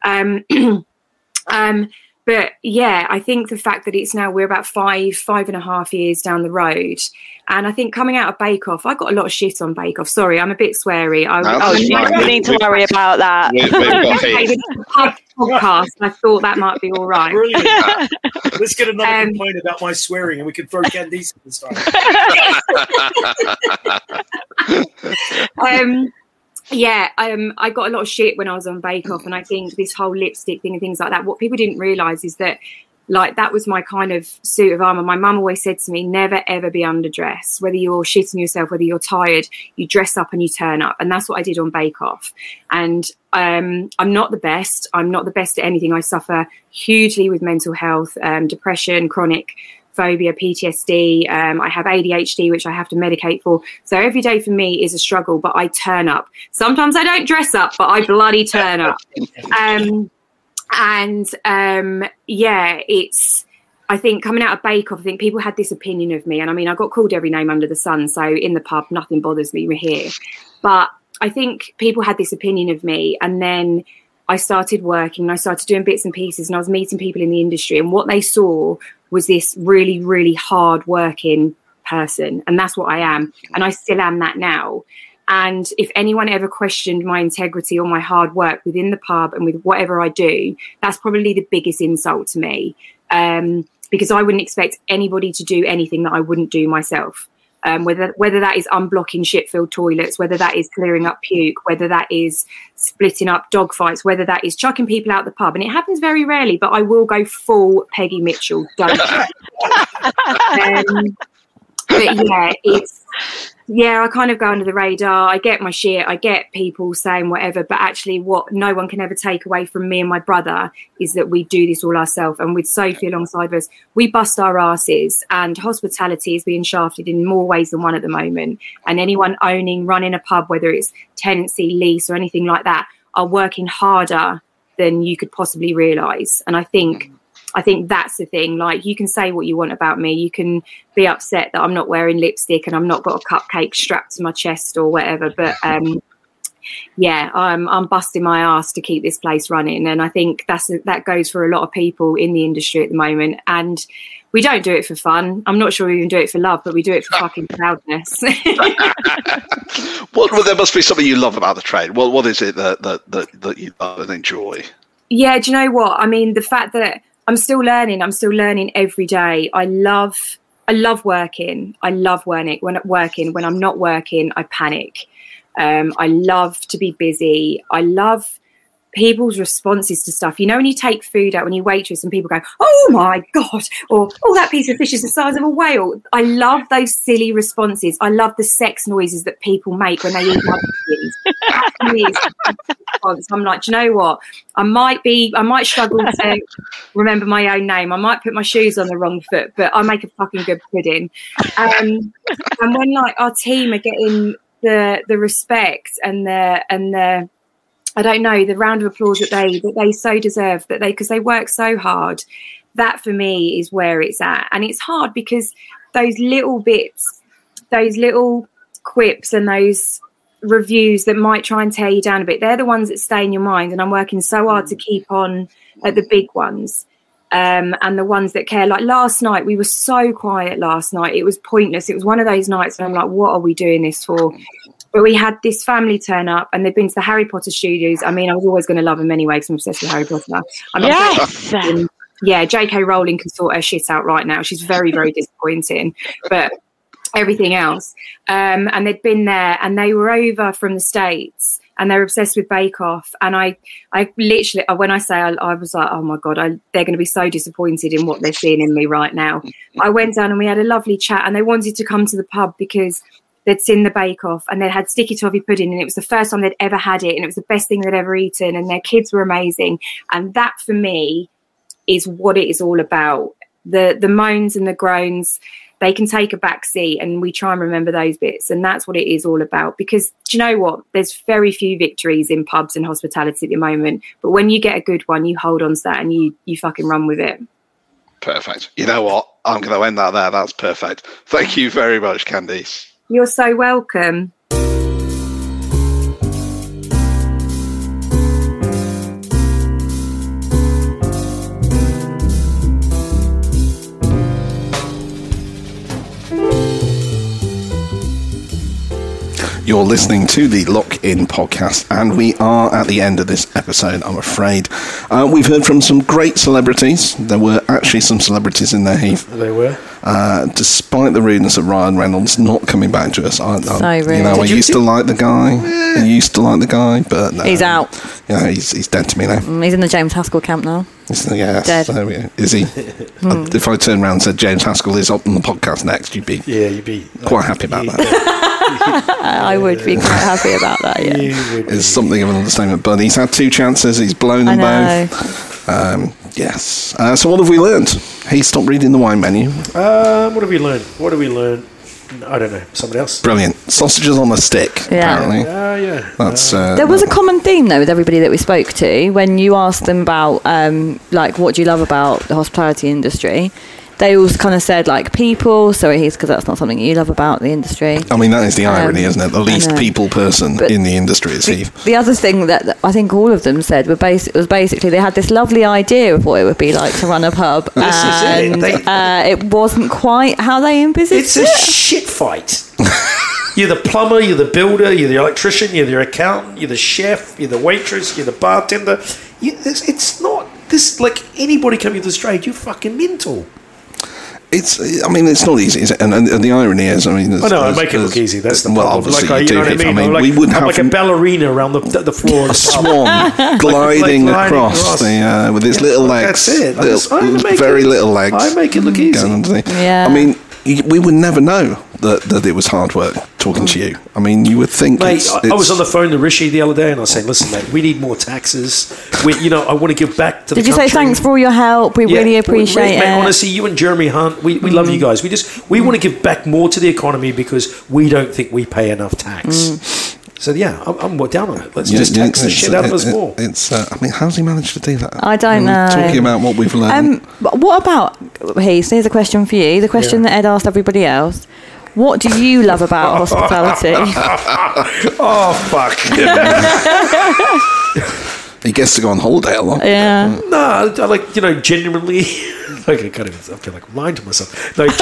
But I think the fact that it's now, we're about 5.5 years down the road, and I think coming out of Bake Off, I got a lot of shit on Bake Off. Sorry, I'm a bit sweary. You need to worry about that. Podcast. I thought that might be all right. Brilliant. Let's get another complaint about my swearing, and we can throw Candice this time. Yeah, I got a lot of shit when I was on Bake Off, and I think this whole lipstick thing and things like that, what people didn't realise is that, like, that was my kind of suit of armour. My mum always said to me, never, ever be underdressed. Whether you're shitting yourself, whether you're tired, you dress up and you turn up. And that's what I did on Bake Off. And I'm not the best. I'm not the best at anything. I suffer hugely with mental health, depression, chronic phobia, PTSD. I have ADHD, which I have to medicate for. So every day for me is a struggle, but I turn up. Sometimes I don't dress up, but I bloody turn up. I think coming out of Bake Off, I think people had this opinion of me. And I mean, I got called every name under the sun. So in the pub, nothing bothers me. We're here. But I think people had this opinion of me. And then I started working and I started doing bits and pieces, and I was meeting people in the industry. And what they saw was this really, really hard working person. And that's what I am. And I still am that now. And if anyone ever questioned my integrity or my hard work within the pub and with whatever I do, that's probably the biggest insult to me, because I wouldn't expect anybody to do anything that I wouldn't do myself, whether that is unblocking shit-filled toilets, whether that is clearing up puke, whether that is splitting up dog fights, whether that is chucking people out the pub. And it happens very rarely, but I will go full Peggy Mitchell. Don't. But yeah, I kind of go under the radar. I get my shit. I get people saying whatever, but actually what no one can ever take away from me and my brother is that we do this all ourselves. And with Sophie alongside us, we bust our asses, and hospitality is being shafted in more ways than one at the moment. And anyone running a pub, whether it's tenancy, lease or anything like that, are working harder than you could possibly realise. And I think that's the thing. Like, you can say what you want about me. You can be upset that I'm not wearing lipstick and I'm not got a cupcake strapped to my chest or whatever. But I'm busting my ass to keep this place running. And I think that goes for a lot of people in the industry at the moment. And we don't do it for fun. I'm not sure we even do it for love, but we do it for fucking proudness. Well, there must be something you love about the trade. What is it that you love and enjoy? Yeah, do you know what? I mean, the fact that I'm still learning every day. I love working. I love working. When I'm not working, I panic. I love to be busy. I love people's responses to stuff. You know, when you take food out, when you waitress and people go, oh my God, or oh, that piece of fish is the size of a whale. I love those silly responses. I love the sex noises that people make when they eat my things. I'm like, do you know what? I might struggle to remember my own name. I might put my shoes on the wrong foot, but I make a fucking good pudding. And when like our team are getting the respect and the I don't know, the round of applause that they so deserve, because they work so hard, that for me is where it's at. And it's hard because those little bits, those little quips and those reviews that might try and tear you down a bit, they're the ones that stay in your mind. And I'm working so hard to keep on at the big ones, and the ones that care. Like last night, we were so quiet last night. It was pointless. It was one of those nights and I'm like, what are we doing this for? But we had this family turn up and they've been to the Harry Potter studios. I mean, I was always going to love them anyway because I'm obsessed with Harry Potter. Yes! Yeah, J.K. Rowling can sort her shit out right now. She's very, very disappointing. But everything else. And they'd been there and they were over from the States and they're obsessed with Bake Off. And I literally, when I say I was like, oh my God, they're going to be so disappointed in what they're seeing in me right now. I went down and we had a lovely chat and they wanted to come to the pub because they'd seen the Bake Off and they'd had sticky toffee pudding and it was the first time they'd ever had it and it was the best thing they'd ever eaten and their kids were amazing. And that for me is what it is all about. The moans and the groans, they can take a back seat and we try and remember those bits. And that's what it is all about. Because do you know what? There's very few victories in pubs and hospitality at the moment. But when you get a good one, you hold on to that and you fucking run with it. Perfect. You know what? I'm going to end that there. That's perfect. Thank you very much, Candice. You're so welcome. You're listening to the Lock In podcast, and we are at the end of this episode, I'm afraid. We've heard from some great celebrities. There were actually some celebrities in there, Heath. There were. despite the rudeness of Ryan Reynolds not coming back to us. I rude. I used to like the guy. But no, he's out. He's dead to me now. He's in the James Haskell camp now. Dead. So, is he? If I turned around and said James Haskell is up on the podcast next, you'd be quite happy about that. I would be quite happy about that. Yeah, it's something of an understatement. But he's had 2 chances. He's blown them both. Yes. So what have we learned? He stopped reading the wine menu. What have we learned? I don't know. Somebody else. Brilliant. Sausages on a stick. Yeah. Apparently. That's. There was a common theme though with everybody that we spoke to when you asked them about like what do you love about the hospitality industry. They all kind of said like people. Sorry, because that's not something you love about the industry. I mean, that is the irony, isn't it? The least people person in the industry is Steve. The other thing that I think all of them said was basically they had this lovely idea of what it would be like to run a pub, and it wasn't quite how they envisaged it. It's a shit fight. You're the plumber, you're the builder, you're the electrician, you're the accountant, you're the chef, you're the waitress, you're the bartender. It's not this like anybody coming to the trade. You're fucking mental. It's not easy, is it? And the irony is, I make it look easy. That's the problem. Obviously, like, you know what I mean? We would have like a ballerina around the floor. A swan gliding across with his little legs. That's it. Very little legs. I make it look easy. Yeah. I mean, we would never know that it was hard work talking to you. I mean, you would think. Mate, I was on the phone to Rishi the other day, and I was saying, "Listen, mate, we need more taxes. I want to give back to the country." Did you say thanks for all your help? We really appreciate it. Mate, honestly, you and Jeremy Hunt, we love you guys. We want to give back more to the economy because we don't think we pay enough tax. So I'm down on it. Let's just tax the shit out of us more. How's he managed to do that? I don't know. Talking about what we've learned. What about Heath? Here's a question for you. The question that Ed asked everybody else. What do you love about hospitality? Oh, fuck. He gets to go on holiday a lot. Yeah. No, I like, genuinely... I feel like I'm lying to myself. No,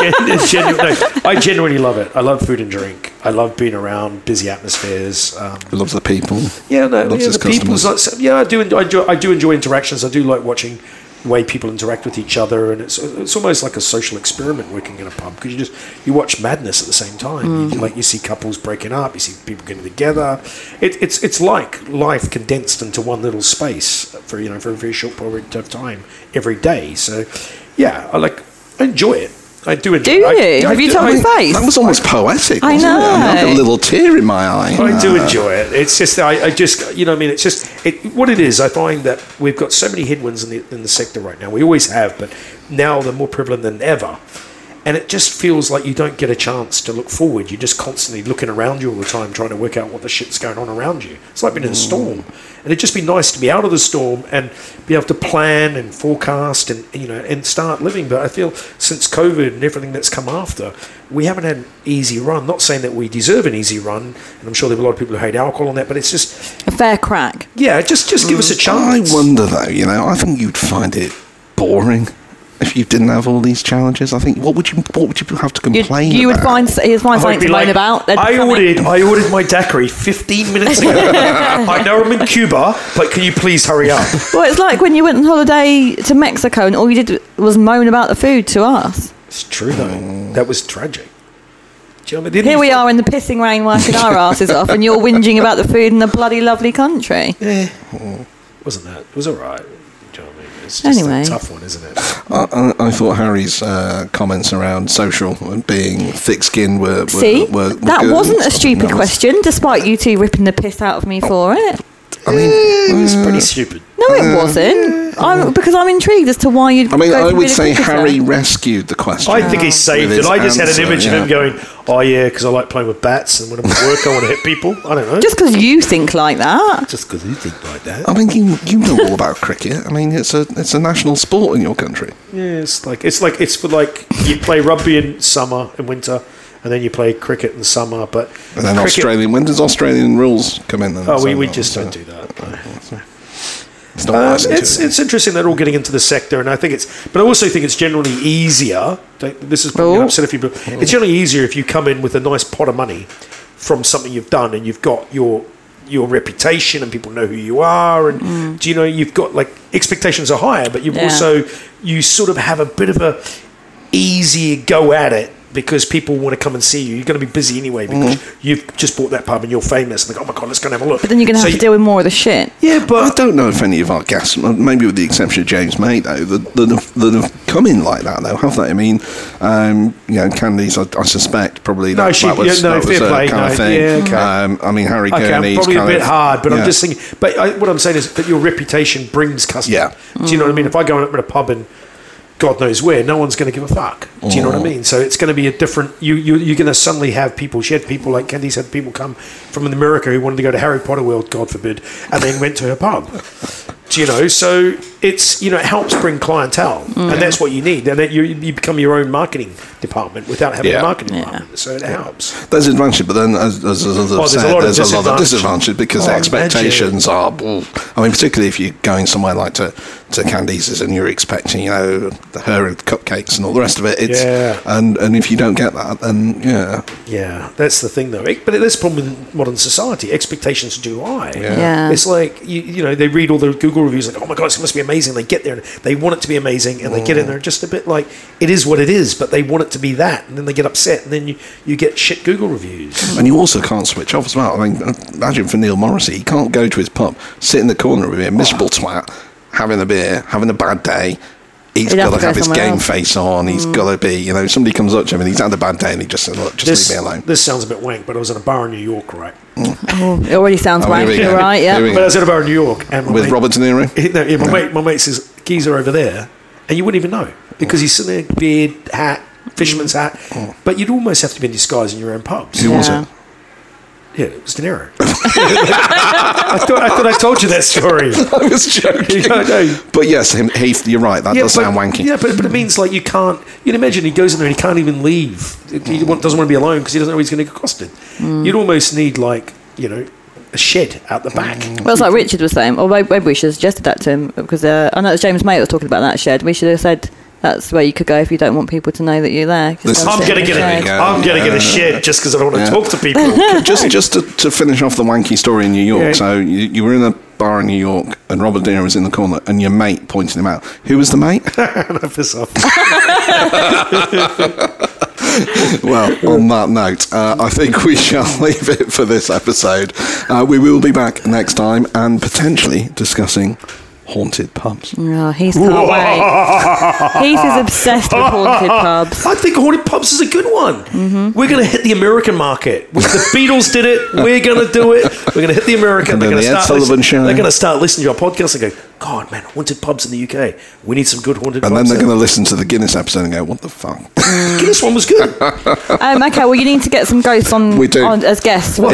I genuinely love it. I love food and drink. I love being around busy atmospheres. He loves the people. Yeah, loves his customers. I do enjoy interactions. I do like watching the way people interact with each other, and it's almost like a social experiment working in a pub because you watch madness at the same time. You see couples breaking up, you see people getting together. It's like life condensed into one little space for a very short period of time every day. So I enjoy it. I do enjoy it. Do you? Have you told me face? That was almost poetic. I know. I had a little tear in my eye. I do enjoy it. It's just, it's just what it is. I find that we've got so many headwinds in the sector right now. We always have, but now they're more prevalent than ever. And it just feels like you don't get a chance to look forward. You're just constantly looking around you all the time, trying to work out what the shit's going on around you. It's like being in a storm. And it'd just be nice to be out of the storm and be able to plan and forecast and start living. But I feel since COVID and everything that's come after, we haven't had an easy run. Not saying that we deserve an easy run, and I'm sure there are a lot of people who hate alcohol on that, but it's just... a fair crack. Yeah, just give us a chance. I wonder, though, I think you'd find it boring. If you didn't have all these challenges, I think what would you have to complain about? You'd find something to moan about. I ordered my daiquiri 15 minutes ago. I know I'm in Cuba, but can you please hurry up? Well, it's like when you went on holiday to Mexico and all you did was moan about the food to us. It's true though. That was tragic. Here we are in the pissing rain working our asses off, and you're whinging about the food in the bloody lovely country. Wasn't that? It was all right. It's just a tough one, isn't it? I thought Harry's comments around social and being thick-skinned were that good. Wasn't a stupid question, despite you two ripping the piss out of me for it. I mean, it's pretty stupid. No, it wasn't. Because I'm intrigued as to why you'd. I would say Harry rescued the question. I think he saved it. I just had an image of him going, "Oh yeah," because I like playing with bats, and when I'm at work, I want to hit people. I don't know. Just because you think like that. Just because you think like that. I mean, you know all about cricket. I mean, it's a national sport in your country. Yeah, it's for you play rugby in summer and winter. And then you play cricket in the summer, but... And then when does Australian rules come in then? We just don't do that. It's interesting they're all getting into the sector, and I think but I also think it's generally easier. This is probably upset a few people. It's generally easier if you come in with a nice pot of money from something you've done, and you've got your reputation, and people know who you are, and you've got expectations are higher, but you sort of have a bit of a... easier go at it because people want to come and see you. You're going to be busy anyway because you've just bought that pub and you're famous. And they go, oh my God, let's go and have a look. But then you're going to have to deal with more of the shit. Yeah, but I don't know if any of our guests, maybe with the exception of James May, though, that have come in like that, though, have they? I mean, Candice, I suspect probably that was a kind of thing. Yeah, okay. I mean, Harry Gurney's probably a bit hard, but yeah. I'm just thinking. But what I'm saying is that your reputation brings customers. Yeah. Do you know what I mean? If I go up at a pub and God knows where, no one's going to give a fuck. Do you know what I mean? So it's going to be a different. You're going to suddenly have people. She had people like Candice had people come from America who wanted to go to Harry Potter World, God forbid, and then went to her pub. Do you know? So it's it helps bring clientele, and that's what you need. And you become your own marketing department without having a marketing department. So it helps. There's advantage, but then as there's a lot of disadvantage because expectations are. I mean, particularly if you're going somewhere like to Candice's and you're expecting her and cupcakes and all the rest of it. And if you don't get that, then that's the thing though. But that's the problem with modern society. Expectations are too high. It's like they read all the Google reviews like, oh my God, it must be amazing. They get there and they want it to be amazing, and they get in there just a bit like it is what it is, but they want it to be that, and then they get upset, and then you get shit Google reviews. And you also can't switch off as well. I mean, imagine for Neil Morrissey, he can't go to his pub, sit in the corner with a miserable twat, having a beer, having a bad day. He's got to have his game face on. He's got to be, somebody comes up to him and he's had a bad day and he just says, look, just leave me alone. This sounds a bit wank, but I was in a bar in New York, right? Oh, it already sounds wanky, right? Yeah. But I was in a bar in New York. And with Robert De Niro? My mate says, geezer over there, and you wouldn't even know because he's sitting there, beard, hat, fisherman's hat, but you'd almost have to be in disguise in your own pubs. Who was it? Yeah, it was De Niro. I thought I told you that story. I was joking. But yes, Heath, you're right. That does sound wanky. Yeah, but it means like you can't. You'd imagine he goes in there and he can't even leave. He doesn't want to be alone because he doesn't know he's going to get accosted. You'd almost need a shed out the back. Well, it's like Richard was saying. Or maybe we should have suggested that to him because I know it was James May that was talking about that shed. We should have said. That's where you could go if you don't want people to know that you're there. I'm going to get a shed just because I don't want to talk to people. just to finish off the wanky story in New York. Yeah. So you were in a bar in New York and Robert De Niro was in the corner and your mate pointed him out. Who was the mate? No, piss off. Well, on that note, I think we shall leave it for this episode. We will be back next time and potentially discussing haunted pubs. Oh, Heath can't wait. Heath is obsessed with haunted pubs. I think haunted pubs is a good one. We're going to hit the American market. The Beatles did it. We're going to do it. We're going to hit the American. They're going to start listening to our podcast and go, God, man, haunted pubs in the UK. We need some good haunted pubs. And then they're going to listen to the Guinness episode and go, what the fuck? Guinness one was good. Okay, well, you need to get some ghosts on as guests. Okay.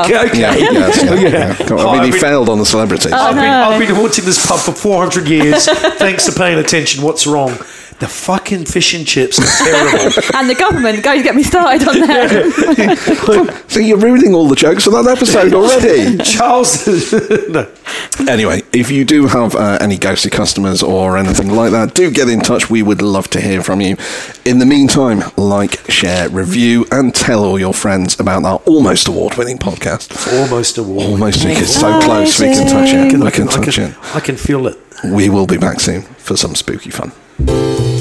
I mean, he failed on the celebrities. I've been haunting this pub for 400 years. Thanks for paying attention. What's wrong? The fucking fish and chips are terrible. And the government, go get me started on that. So you're ruining all the jokes for that episode already. Charles. No. Anyway, if you do have any ghostly customers or anything like that, do get in touch. We would love to hear from you. In the meantime, like, share, review, and tell all your friends about our almost award-winning podcast. Almost award. Almost. It's so close. We can touch it. I can feel it. We will be back soon for some spooky fun.